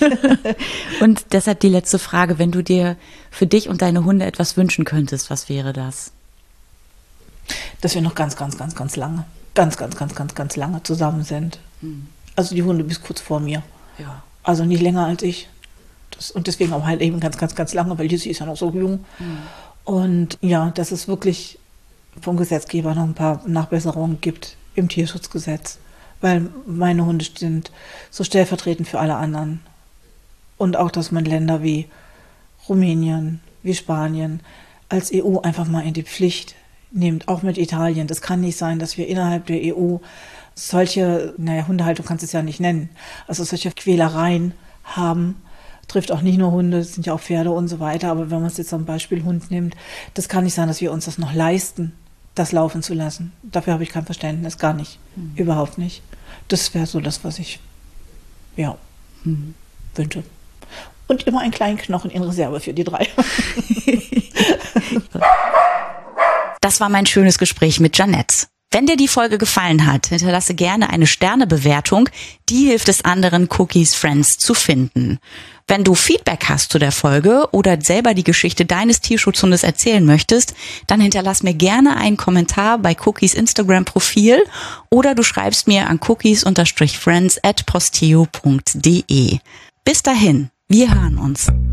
Und deshalb die letzte Frage, wenn du dir für dich und deine Hunde etwas wünschen könntest, was wäre das? Dass wir noch ganz, ganz, ganz, ganz lange, ganz, ganz, ganz, ganz, ganz lange zusammen sind. Hm. Also die Hunde bis kurz vor mir. Ja. Also nicht länger als ich. Das, und deswegen auch halt eben ganz, ganz, ganz lange, weil Lizzie ist ja noch so jung. Hm. Und ja, dass es wirklich vom Gesetzgeber noch ein paar Nachbesserungen gibt im Tierschutzgesetz. Weil meine Hunde sind so stellvertretend für alle anderen. Und auch, dass man Länder wie Rumänien, wie Spanien als E U einfach mal in die Pflicht nimmt, auch mit Italien. Das kann nicht sein, dass wir innerhalb der E U solche, naja, Hundehaltung kannst du es ja nicht nennen, also solche Quälereien haben. Trifft auch nicht nur Hunde, es sind ja auch Pferde und so weiter, aber wenn man es jetzt zum Beispiel Hund nimmt, das kann nicht sein, dass wir uns das noch leisten, das laufen zu lassen. Dafür habe ich kein Verständnis, gar nicht, mhm. überhaupt nicht. Das wäre so das, was ich, ja, mhm. wünsche. Und immer einen kleinen Knochen in Reserve für die drei. Das war mein schönes Gespräch mit Jeanette. Wenn dir die Folge gefallen hat, hinterlasse gerne eine Sternebewertung. Die hilft es anderen Cookies Friends zu finden. Wenn du Feedback hast zu der Folge oder selber die Geschichte deines Tierschutzhundes erzählen möchtest, dann hinterlass mir gerne einen Kommentar bei Cookies Instagram-Profil oder du schreibst mir an cookies-friends at posteo punkt de. Bis dahin, wir hören uns.